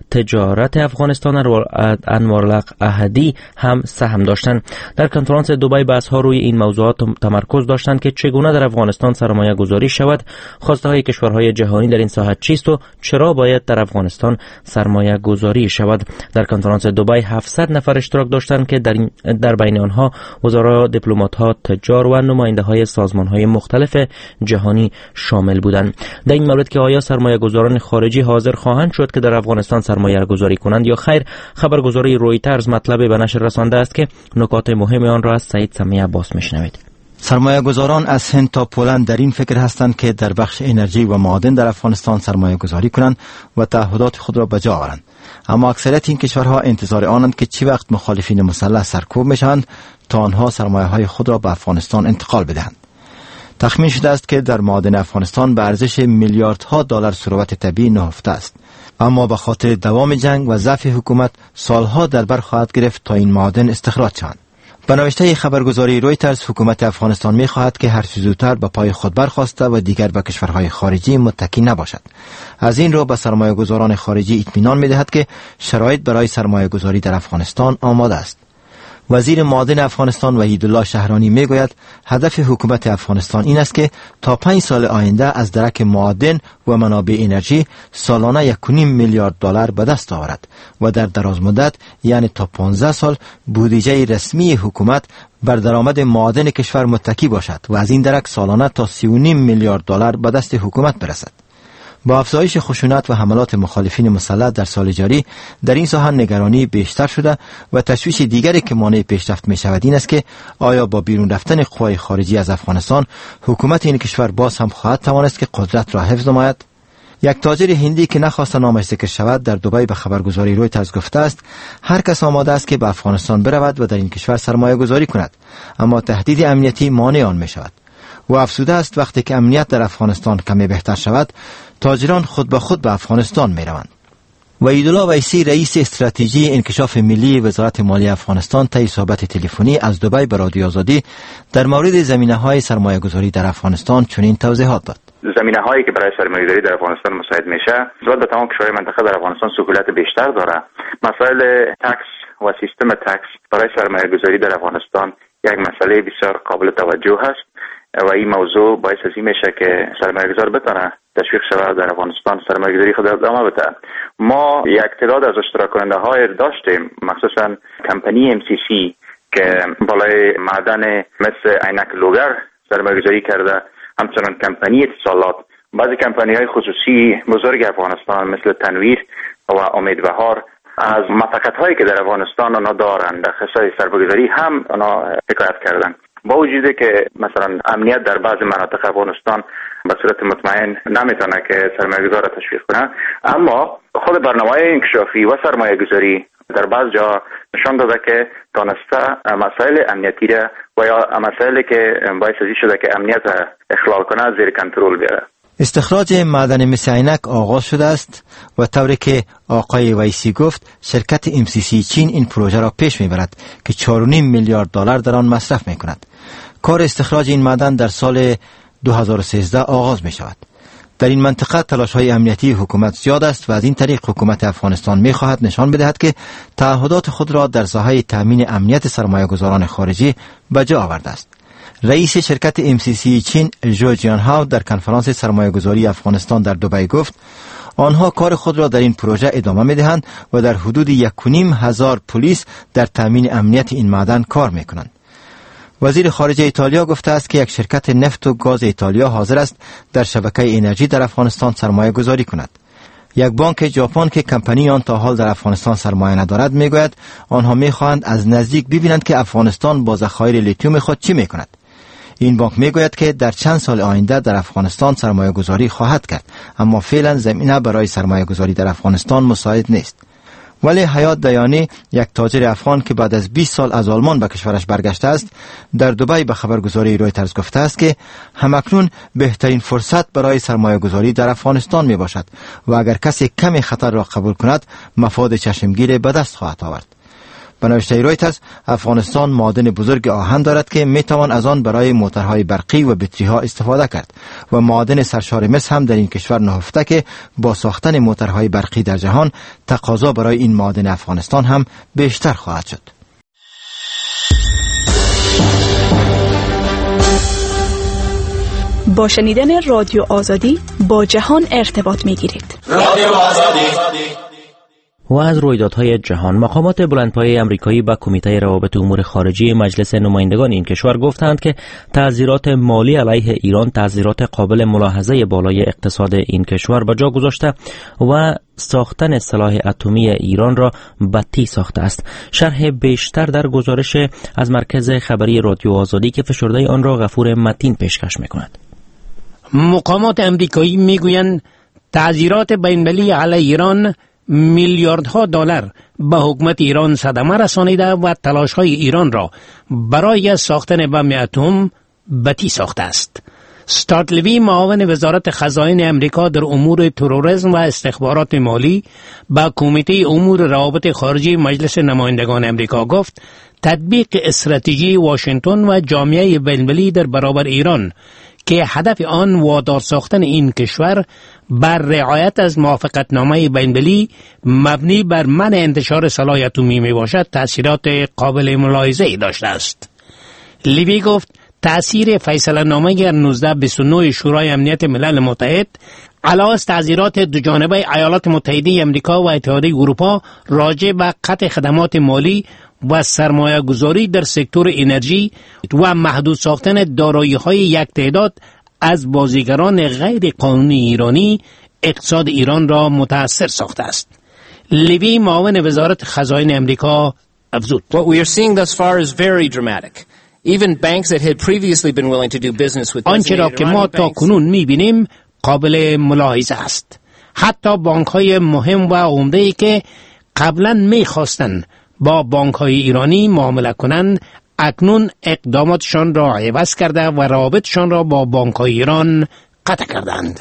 S1: تجارت افغانستان انوارالحق احدی هم سهم داشتند. در کنفرانس دبی بحث ها روی این موضوعات تمرکز داشتند که چگونه در افغانستان سرمایه گذاری شود، خواسته های کشورهای جهانی در این ساحه چیست و چرا باید در افغانستان سرمایه گذاری شود. در کنفرانس دبی هفتصد نفر اشتراک داشتند که در, در بین آنها وزرا، دیپلمات‌ها، تجار و نماینده‌های سازمان‌های مختلف جهانی شامل بودند. در این مورد که آیا سرمایه گذاران خارجی حاضر خواهند شد که در افغانستان سرمایه گذاری کنند یا خیر، خبرگزاری رویترز مطلب به نشر رسانده است که نکات مهم آن را از سعید سمیع عباس میشنوید.
S17: سرمایه گذاران از هند تا پولند در این فکر هستند که در بخش انرژی و معادن در افغانستان سرمایه گذاری کنند و تعهدات خود را به جا آورند. اما اکثریت این کشورها انتظار آنند که چی وقت مخالفین مسلح سرکوب میشوند تا آنها سرمایه های خود را به افغانستان انتقال بدهند. تخمین شده است که در معادن افغانستان به ارزش میلیاردها دلار ثروت طبیعی نهفته است، اما به خاطر دوام جنگ و ضعف حکومت سالها در بر خواهد گرفت تا این معادن استخراج شوند. به نوشته خبرگزاری رویترز، حکومت افغانستان می خواهد که هر چه زودتر به پای خود برخاسته و دیگر به کشورهای خارجی متکی نباشد. از این رو به سرمایه گذاران خارجی اطمینان می دهد که شرایط برای سرمایه گذاری در افغانستان آماده است. وزیر معادن افغانستان وحیدالله شهرانی می گوید هدف حکومت افغانستان این است که تا پنج سال آینده از درک معادن و منابع انرژی سالانه یک و نیم میلیارد دلار به دست آورد و در دراز مدت یعنی تا پانزده سال بودجه رسمی حکومت بر درآمد معادن کشور متکی باشد و از این درک سالانه تا سی و نیم میلیارد دلار به دست حکومت برسد. با افزایش خشونت و حملات مخالفین مسلح در سال جاری در این ساحه نگرانی بیشتر شده و تشویش دیگری که مانع پیشرفت می شود این است که آیا با بیرون رفتن قوای خارجی از افغانستان حکومت این کشور باز هم خواهد توانست که قدرت را حفظ نماید؟ یک تاجر هندی که نخواست نامش ذکر شود در دبی به خبرگزاری رویترز گفته است هر کس آماده است که به افغانستان برود و در این کشور سرمایه گذاری کند، اما تهدید امنیتی مانع آن می شود. و افسوده است وقتی که امنیت در افغانستان کمی بهتر شود تاجران خود به خود به افغانستان می روند. وحیدالله ویسی رئیس استراتژی انکشاف ملی وزارت مالی افغانستان طی صحبت تلفنی از دبی به رادیو آزادی در مورد زمینه‌های سرمایه‌گذاری در افغانستان چنین توضیحات داد.
S18: زمینه‌هایی که برای سرمایه‌گذاری در افغانستان مساعد میشه نسبت به تمام کشورهای منطقه در افغانستان سهولت بیشتر داره. مسائل تکس و سیستم تکس برای سرمایه‌گذاری در افغانستان یک مسئله بسیار قابل توجه است و این موضوع باعث از این میشه که سرمایه‌گذار بتونه تشویق شود در افغانستان سرمایه‌گذاری خود را ادامه بده. ما یک تعداد از اشتراک کننده های داشتیم، مخصوصا کمپانی ام سی سی که بالای معدن مثل عینک لوگر سرمایه‌گذاری کرده، همچنان کمپانی اتصالات، بعضی کمپانی های خصوصی بزرگ افغانستان مثل تنویر و امیدبهار از مساقط هایی که در افغانستان آنها دارند در خصوص سرمایه‌گذاری هم آنها حکایت کردند. با وجودی که مثلا امنیت در بعض مناطق افغانستان به صورت مطمئن نمیتونه که سرمایه‌گذار را تشویق کنه، اما خود برنامه‌های انکشافی و سرمایه‌گذاری در بعض جا نشان داده که تانسته مسائل امنیتی را و یا مسائلی که باعث شده که امنیت اخلال کنه زیر کنترل بیاره.
S17: استخراج معدن مس عینک آغاز شده است و طوری که آقای ویسی گفت شرکت ام سی سی چین این پروژه را پیش میبرد که چهار و نیم میلیارد دلار در آن مصرف میکند. کار استخراج این معدن در سال دو هزار و سیزده آغاز می شود. در این منطقه تلاش های امنیتی حکومت زیاد است و از این طریق حکومت افغانستان می خواهد نشان بدهد که تعهدات خود را در ساحه تامین امنیت سرمایه گذاران خارجی به جا آورده است. رئیس شرکت ام سی سی چین ژو جیانهاو در کنفرانس سرمایه گذاری افغانستان در دبی گفت آنها کار خود را در این پروژه ادامه می دهند و در حدود یک و نیم هزار پلیس در تامین امنیت این معدن کار می کنند. وزیر خارجه ایتالیا گفته است که یک شرکت نفت و گاز ایتالیا حاضر است در شبکه انرژی در افغانستان سرمایه گذاری کند. یک بانک ژاپن که کمپانی آن تا حال در افغانستان سرمایه ندارد میگوید آنها میخواهند از نزدیک ببینند که افغانستان با ذخایر لیتیوم خود چی میکند. این بانک میگوید که در چند سال آینده در افغانستان سرمایه گذاری خواهد کرد، اما فعلا زمینه برای سرمایه گذاری در افغانستان مساعد نیست. ولی حیات دیانی یک تاجر افغان که بعد از بیست سال از آلمان به کشورش برگشته است در دبی به خبرگزاری رویترز گفته است که همکنون بهترین فرصت برای سرمایه گذاری در افغانستان می باشد و اگر کسی کمی خطر را قبول کند مفاد چشمگیر به دست خواهد آورد. به نوشته رویترز، افغانستان معادن بزرگ آهن دارد که میتوان از آن برای موتورهای برقی و بطری‌ها استفاده کرد و معادن سرشار مس هم در این کشور نهفته که با ساختن موتورهای برقی در جهان تقاضا برای این معادن افغانستان هم بیشتر خواهد شد.
S19: با شنیدن رادیو آزادی با جهان ارتباط می‌گیرید.
S1: رادیو آزادی. و از رویدادهای جهان، مقامات بلندپایه امریکایی با کمیته روابط امور خارجی مجلس نمایندگان این کشور گفتند که تعزیرات مالی علیه ایران تعزیرات قابل ملاحظه بالای اقتصاد این کشور به جا گذاشته و ساختن سلاح اتمی ایران را بطی ساخته است. شرح بیشتر در گزارش از مرکز خبری رادیو آزادی که فشرده آن را غفور متین پیشکش می‌کند.
S20: مقامات امریکایی میگویند تعزیرات بین‌المللی علیه ایران میلیاردها دلار به حکومت ایران صدمه رسانیده و تلاش‌های ایران را برای ساختن بم اتم بطی ساخته است. استارت لوی، معاون وزارت خزائن امریکا در امور تروریسم و استخبارات مالی، با کمیته امور روابط خارجی مجلس نمایندگان امریکا گفت تطبیق استراتژی واشنگتن و جامعه بین‌المللی در برابر ایران که هدف آن وادار ساختن این کشور بر رعایت از موافقتنامه بین‌المللی مبنی بر منع انتشار سلاح اتمی می باشد تأثیرات قابل ملاحظه‌ای داشته است. لیوی گفت تأثیر فیصله نامه نوزده بیست و نه شورای امنیت ملل متحد علاوه از تعزیرات دوجانبه ایالات متحده امریکا و اتحادیه اروپا راجع به قطع خدمات مالی و سرمایه گذاری در سکتور انرژی و محدود ساختن دارایی های یک تعداد از بازیگران غیر قانونی ایرانی اقتصاد ایران را متاثر ساخته است. لیوی، معاون وزارت خزائن امریکا، افزود:
S21: What we are seeing thus far is very dramatic. Even banks that had previously been willing to do business with
S20: آنچه را که ما تا کنون می‌بینیم قابل ملاحظه است. حتی بانک‌های مهم و عمده‌ای که قبلا می‌خواستند با بانک‌های ایرانی معامله کنند اکنون اقداماتشان را عوض کرده و روابطشان را با بانک‌های ایران قطع کردند.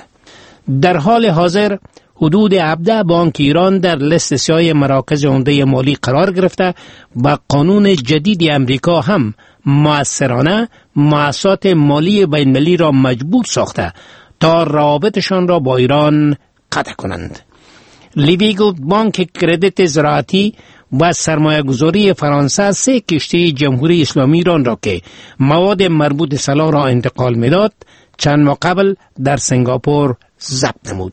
S20: در حال حاضر حدود هفده بانک ایران در لیست سیاه مراکز عمده مالی قرار گرفته و قانون جدید امریکا هم مؤثرانه مؤسسات مالی بین‌المللی را مجبور ساخته تا روابطشان را با ایران قطع کنند. لیوی گفت بانک کردیت زراعتی و سرمایه گذاری فرانسه سه کشتی جمهوری اسلامی ایران را که مواد مربوط سلاح را انتقال می‌داد چند ماه قبل در سنگاپور ضبط نمود.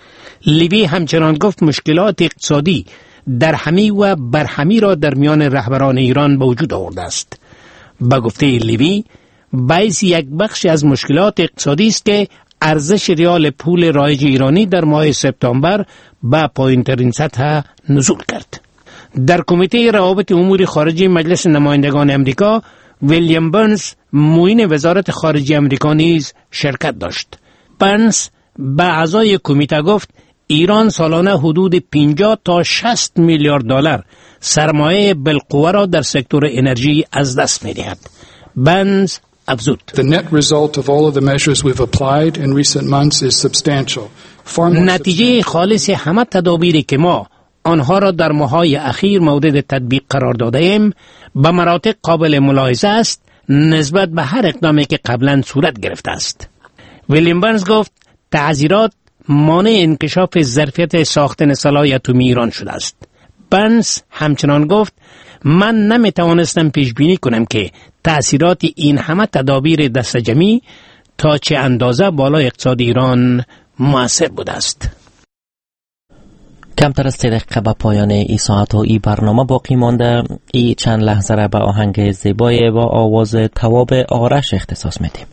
S20: لیوی همچنان گفت مشکلات اقتصادی در همی و برهمی را در میان رهبران ایران به وجود آورده است. با گفته لیوی باعث یک بخش از مشکلات اقتصادی است که ارزش ریال پول رایج ایرانی در ماه سپتامبر به پایین‌ترین سطح نزول کرد. در کمیته روابط امور خارجی مجلس نمایندگان امریکا ویلیام برنز، معین وزارت خارجه امریکا نیز شرکت داشت. برنز به اعضای کمیته گفت ایران سالانه حدود پنجاه تا شصت میلیارد دلار سرمایه بالقوه را در سکتور انرژی از دست می‌دهد. برنز افزود:
S22: The net result of all of the measures we've applied in recent months is substantial.
S20: نتیجه خالص همه تدابیری که ما آنها را در ماه‌های اخیر مورد تطبیق قرار داده ایم به مراتب قابل ملاحظه است نسبت به هر اقدامی که قبلا صورت گرفته است. ویلیام برنز گفت تعزیرات مانع انکشاف ظرفیت ساختن سلاح اتمی ایران شده است. برنز همچنان گفت من نمیتوانستم پیش بینی کنم که تأثیرات این همه تدابیر دست جمعی تا چه اندازه بالای اقتصاد ایران مؤثر بوده است.
S1: کمتر از سه دقیقه به پایان ای ساعت و ای برنامه باقی مانده. ای چند لحظه را به آهنگ زیبای با آواز تواب آرش اختصاص میدیم.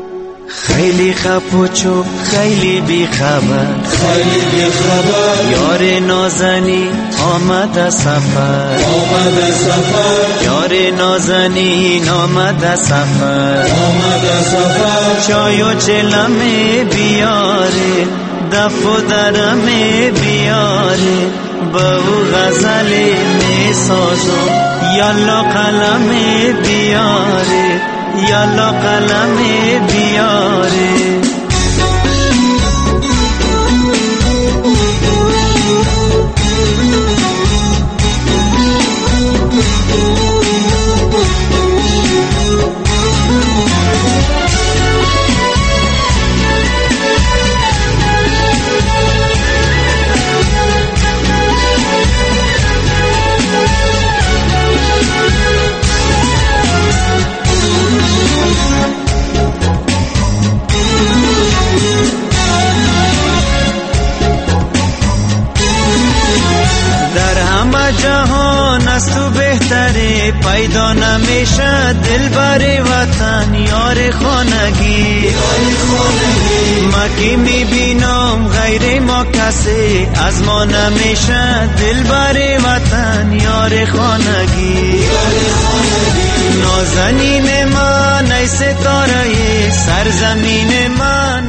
S23: خیلی خفوچو خیلی بی خبر خیلی بی خبر یار
S3: یار نازنی آمد سفر آمد سفر یار نازنین آمد سفر آمد سفر چای و چلمه بیاره دف و درمه بیاره با او غزل می سازم یالا قلم بیاره یالا قلم بیاره جهان از تو بهتره پیدا نمیشه دل بر وطن یار خانگی ما کی میبینم غیر ما کسی از ما نمیشه دل بر وطن یار خانگی نازنین من ای ستاره سرزمین من